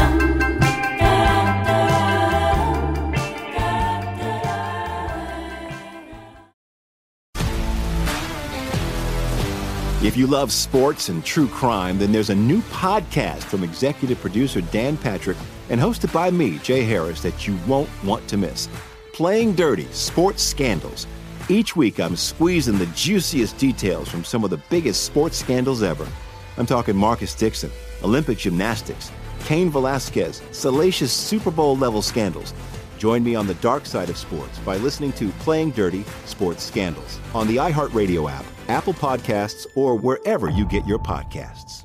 S18: If you love sports and true crime, then there's a new podcast from executive producer Dan Patrick and hosted by me, Jay Harris, that you won't want to miss. Playing Dirty: Sports Scandals. Each week, I'm squeezing the juiciest details from some of the biggest sports scandals ever. I'm talking Marcus Dixon, Olympic gymnastics, Cain Velasquez, salacious Super Bowl-level scandals. Join me on the dark side of sports by listening to Playing Dirty: Sports Scandals on the iHeartRadio app, Apple Podcasts, or wherever you get your podcasts.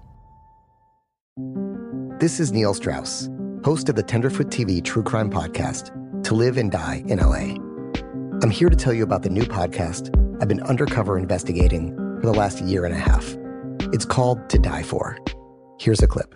S20: This is Neil Strauss, host of the Tenderfoot TV True Crime Podcast, To Live and Die in LA. I'm here to tell you about the new podcast I've been undercover investigating for the last year and a half. It's called To Die For. Here's a clip.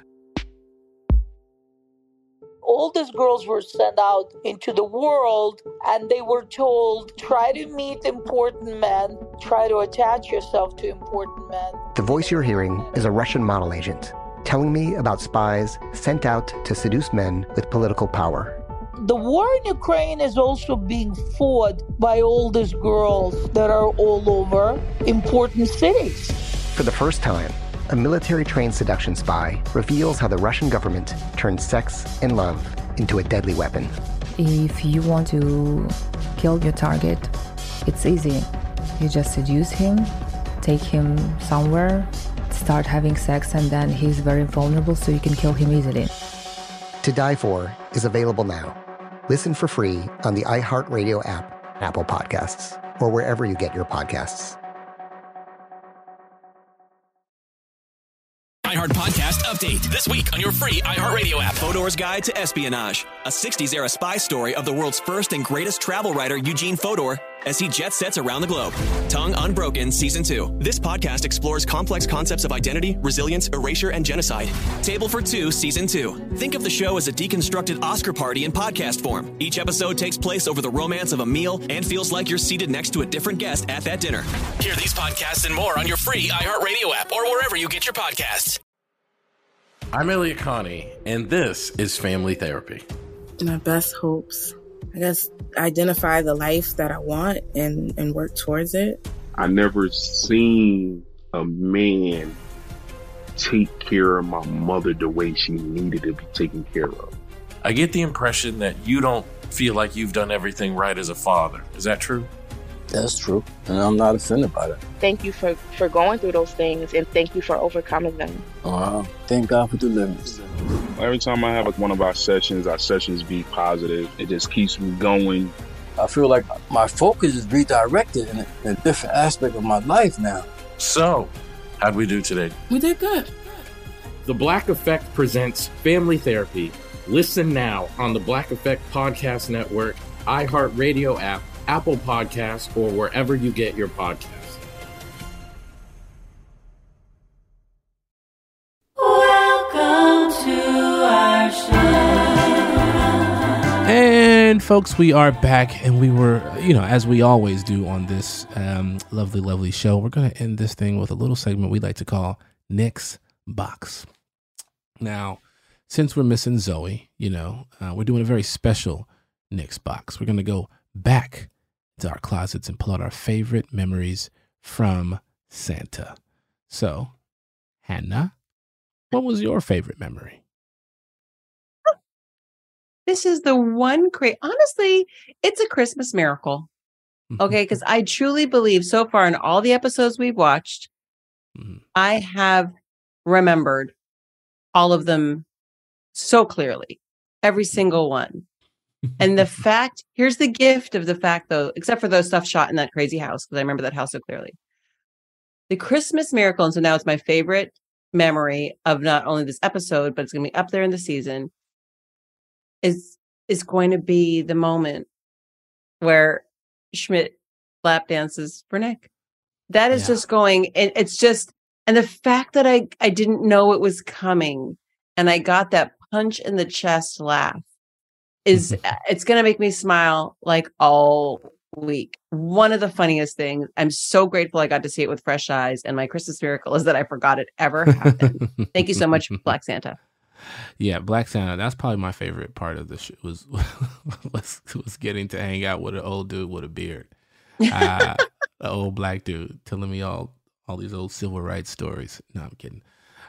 S21: All these girls were sent out into the world and they were told, try to meet important men, try to attach yourself to important men.
S20: The voice you're hearing is a Russian model agent telling me about spies sent out to seduce men with political power.
S21: The war in Ukraine is also being fought by all these girls that are all over important cities.
S20: For the first time, a military-trained seduction spy reveals how the Russian government turned sex and love into a deadly weapon.
S2: If you want to kill your target, it's easy. You just seduce him, take him somewhere, start having sex, and then he's very vulnerable, so you can kill him easily.
S20: To Die For is available now. Listen for free on the iHeartRadio app, Apple Podcasts, or wherever you get your podcasts.
S19: iHeart Podcast Update. This week on your free iHeartRadio app. Fodor's Guide to Espionage. A 60s-era spy story of the world's first and greatest travel writer, Eugene Fodor, as he jet sets around the globe. Tongue Unbroken Season 2. This podcast explores complex concepts of identity, resilience, erasure, and genocide. Table for Two Season 2. Think of the show as a deconstructed Oscar party in podcast form. Each episode takes place over the romance of a meal and feels like you're seated next to a different guest at that dinner.
S1: Hear these podcasts and more on your free iHeartRadio app or wherever you get your podcasts.
S4: I'm Elliot Connie, and this is Family Therapy.
S23: My best hopes, I guess, identify the life that I want and work towards it.
S24: I never seen a man take care of my mother the way she needed to be taken care of.
S22: I get the impression that you don't feel like you've done everything right as a father. Is that true?
S25: That's true, and I'm not offended by that.
S26: Thank you for going through those things, and thank you for overcoming them.
S25: Thank God for deliverance.
S24: Every time I have one of our sessions be positive. It just keeps me going.
S25: I feel like my focus is redirected in a different aspect of my life now.
S22: So, how'd we do today?
S23: We did good.
S22: The Black Effect presents Family Therapy. Listen now on the Black Effect Podcast Network, iHeartRadio app, Apple Podcasts, or wherever you get your podcasts.
S15: Welcome to our show.
S14: And folks, we are back, and we were, as we always do on this lovely, lovely show, we're going to end this thing with a little segment we like to call Nick's Box. Now, since we're missing Zoe, we're doing a very special Nick's Box. We're going to go back to our closets and pull out our favorite memories from Santa. So, Hannah, what was your favorite memory?
S17: This is the one honestly, it's a Christmas miracle. Okay, because I truly believe so far in all the episodes we've watched, I have remembered all of them so clearly, every single one. And the fact, here's the gift of the fact though, except for those stuff shot in that crazy house, because I remember that house so clearly. The Christmas miracle, and so now it's my favorite memory of not only this episode, but it's going to be up there in the season, is going to be the moment where Schmidt lap dances for Nick. That is just going, and it's just, and the fact that I didn't know it was coming, and I got that punch in the chest laugh is, it's going to make me smile like all week. One of the funniest things. I'm so grateful I got to see it with fresh eyes, and my Christmas miracle is that I forgot it ever happened. Thank you so much, Black Santa.
S14: Yeah, Black Santa. That's probably my favorite part of the show was getting to hang out with an old dude with a beard, an old black dude telling me all these old civil rights stories. No, I'm kidding.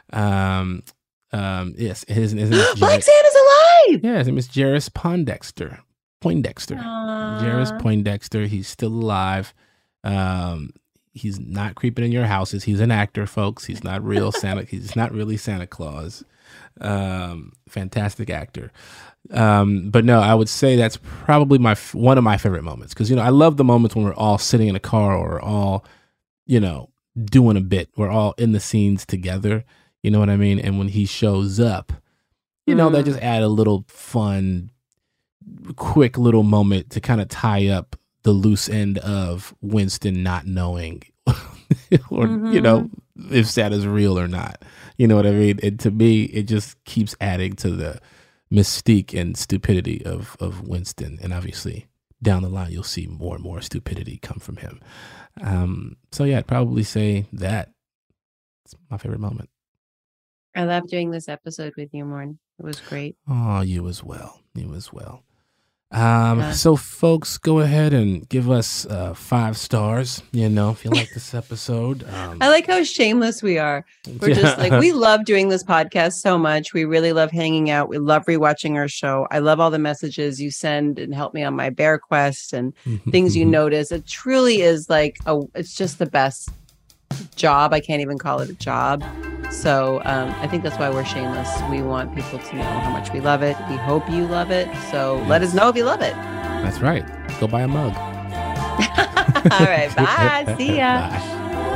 S14: Yes, his
S17: Black Santa's alive.
S14: Yeah, his name is Jarris Poindexter. Jarris Poindexter. He's still alive. He's not creeping in your houses. He's an actor, folks. He's not real Santa. He's not really Santa Claus. Fantastic actor. But no, I would say that's probably one of my favorite moments, because I love the moments when we're all sitting in a car or we're all doing a bit. We're all in the scenes together. You know what I mean? And when he shows up, they just add a little fun, quick little moment to kind of tie up the loose end of Winston not knowing or if Santa's real or not. You know what I mean? And to me, it just keeps adding to the mystique and stupidity of Winston. And obviously, down the line, you'll see more and more stupidity come from him. So yeah, I'd probably say that it's my favorite moment.
S17: I love doing this episode with you, Morn. It was great.
S14: Oh, you as well. You as well. So folks, go ahead and give us 5 stars, if you like this episode.
S17: I like how shameless we are. We're just like, we love doing this podcast so much. We really love hanging out. We love rewatching our show. I love all the messages you send and help me on my bear quest and things you notice. It truly is like, it's just the best job. I can't even call it a job. So I think that's why we're shameless. We want people to know how much we love it. We hope you love it. So let us know if you love it.
S14: That's right. Go buy a mug.
S17: All right. Bye. See ya.
S14: Bye.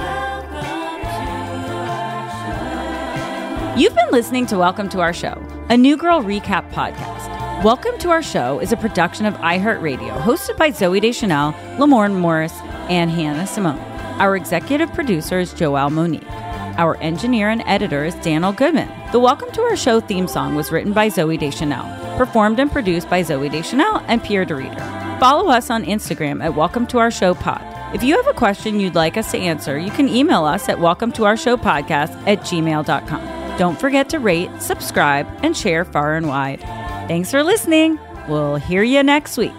S5: You've been listening to Welcome to Our Show, a New Girl recap podcast. Welcome to Our Show is a production of iHeartRadio, hosted by Zoe Deschanel, Lamorne Morris, and Hannah Simone. Our executive producer is Joelle Monique. Our engineer and editor is Daniel Goodman. The Welcome to Our Show theme song was written by Zoe Deschanel, performed and produced by Zoe Deschanel and Pierre DeReader. Follow us on Instagram at Welcome to Our Show Pod. If you have a question you'd like us to answer, you can email us at welcometourourshowpodcast@gmail.com. Don't forget to rate, subscribe, and share far and wide. Thanks for listening. We'll hear you next week.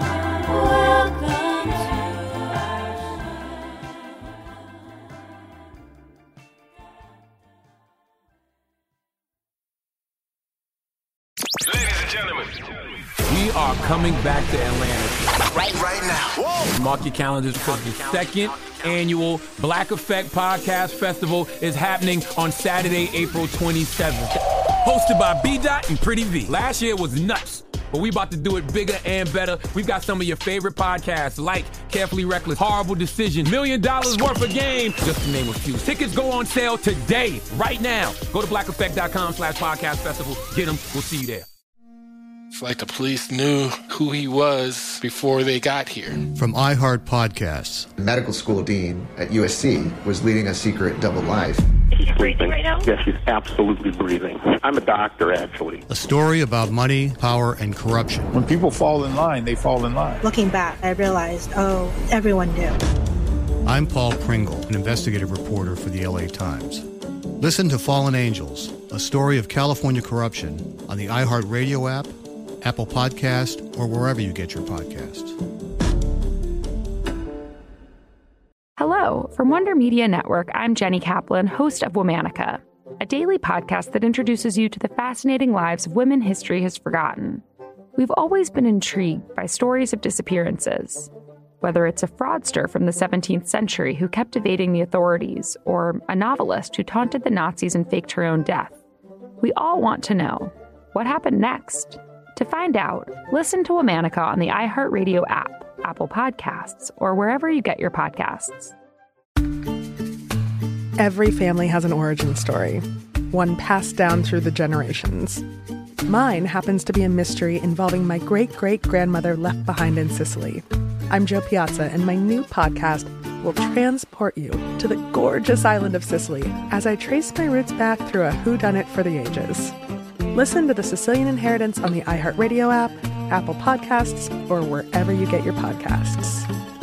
S6: We are coming back to Atlanta right now. Whoa. Mark your calendars because the second annual Black Effect Podcast Festival is happening on Saturday, April 27th. Hosted by B-Dot and Pretty V. Last year was nuts, but we about to do it bigger and better. We've got some of your favorite podcasts like Carefully Reckless, Horrible Decision, $1 Million Worth of Game, just to name a few. Tickets go on sale today, right now. Go to blackeffect.com/podcast festival. Get them. We'll see you there.
S7: It's like the police knew who he was before they got here.
S8: From iHeart Podcasts.
S9: The medical school dean at USC was leading a secret double life.
S24: He's breathing right now? Yes, he's absolutely breathing. I'm a doctor, actually.
S8: A story about money, power, and corruption.
S10: When people fall in line, they fall in line.
S11: Looking back, I realized, everyone knew.
S8: I'm Paul Pringle, an investigative reporter for the LA Times. Listen to Fallen Angels, a story of California corruption on the iHeart Radio app, Apple Podcast, or wherever you get your podcasts.
S12: Hello. From Wonder Media Network, I'm Jenny Kaplan, host of Womanica, a daily podcast that introduces you to the fascinating lives of women history has forgotten. We've always been intrigued by stories of disappearances, whether it's a fraudster from the 17th century who kept evading the authorities, or a novelist who taunted the Nazis and faked her own death. We all want to know, what happened next? To find out, listen to Womanica on the iHeartRadio app, Apple Podcasts, or wherever you get your podcasts.
S27: Every family has an origin story, one passed down through the generations. Mine happens to be a mystery involving my great-great-grandmother left behind in Sicily. I'm Jo Piazza, and my new podcast will transport you to the gorgeous island of Sicily as I trace my roots back through a whodunit for the ages. Listen to The Sicilian Inheritance on the iHeartRadio app, Apple Podcasts, or wherever you get your podcasts.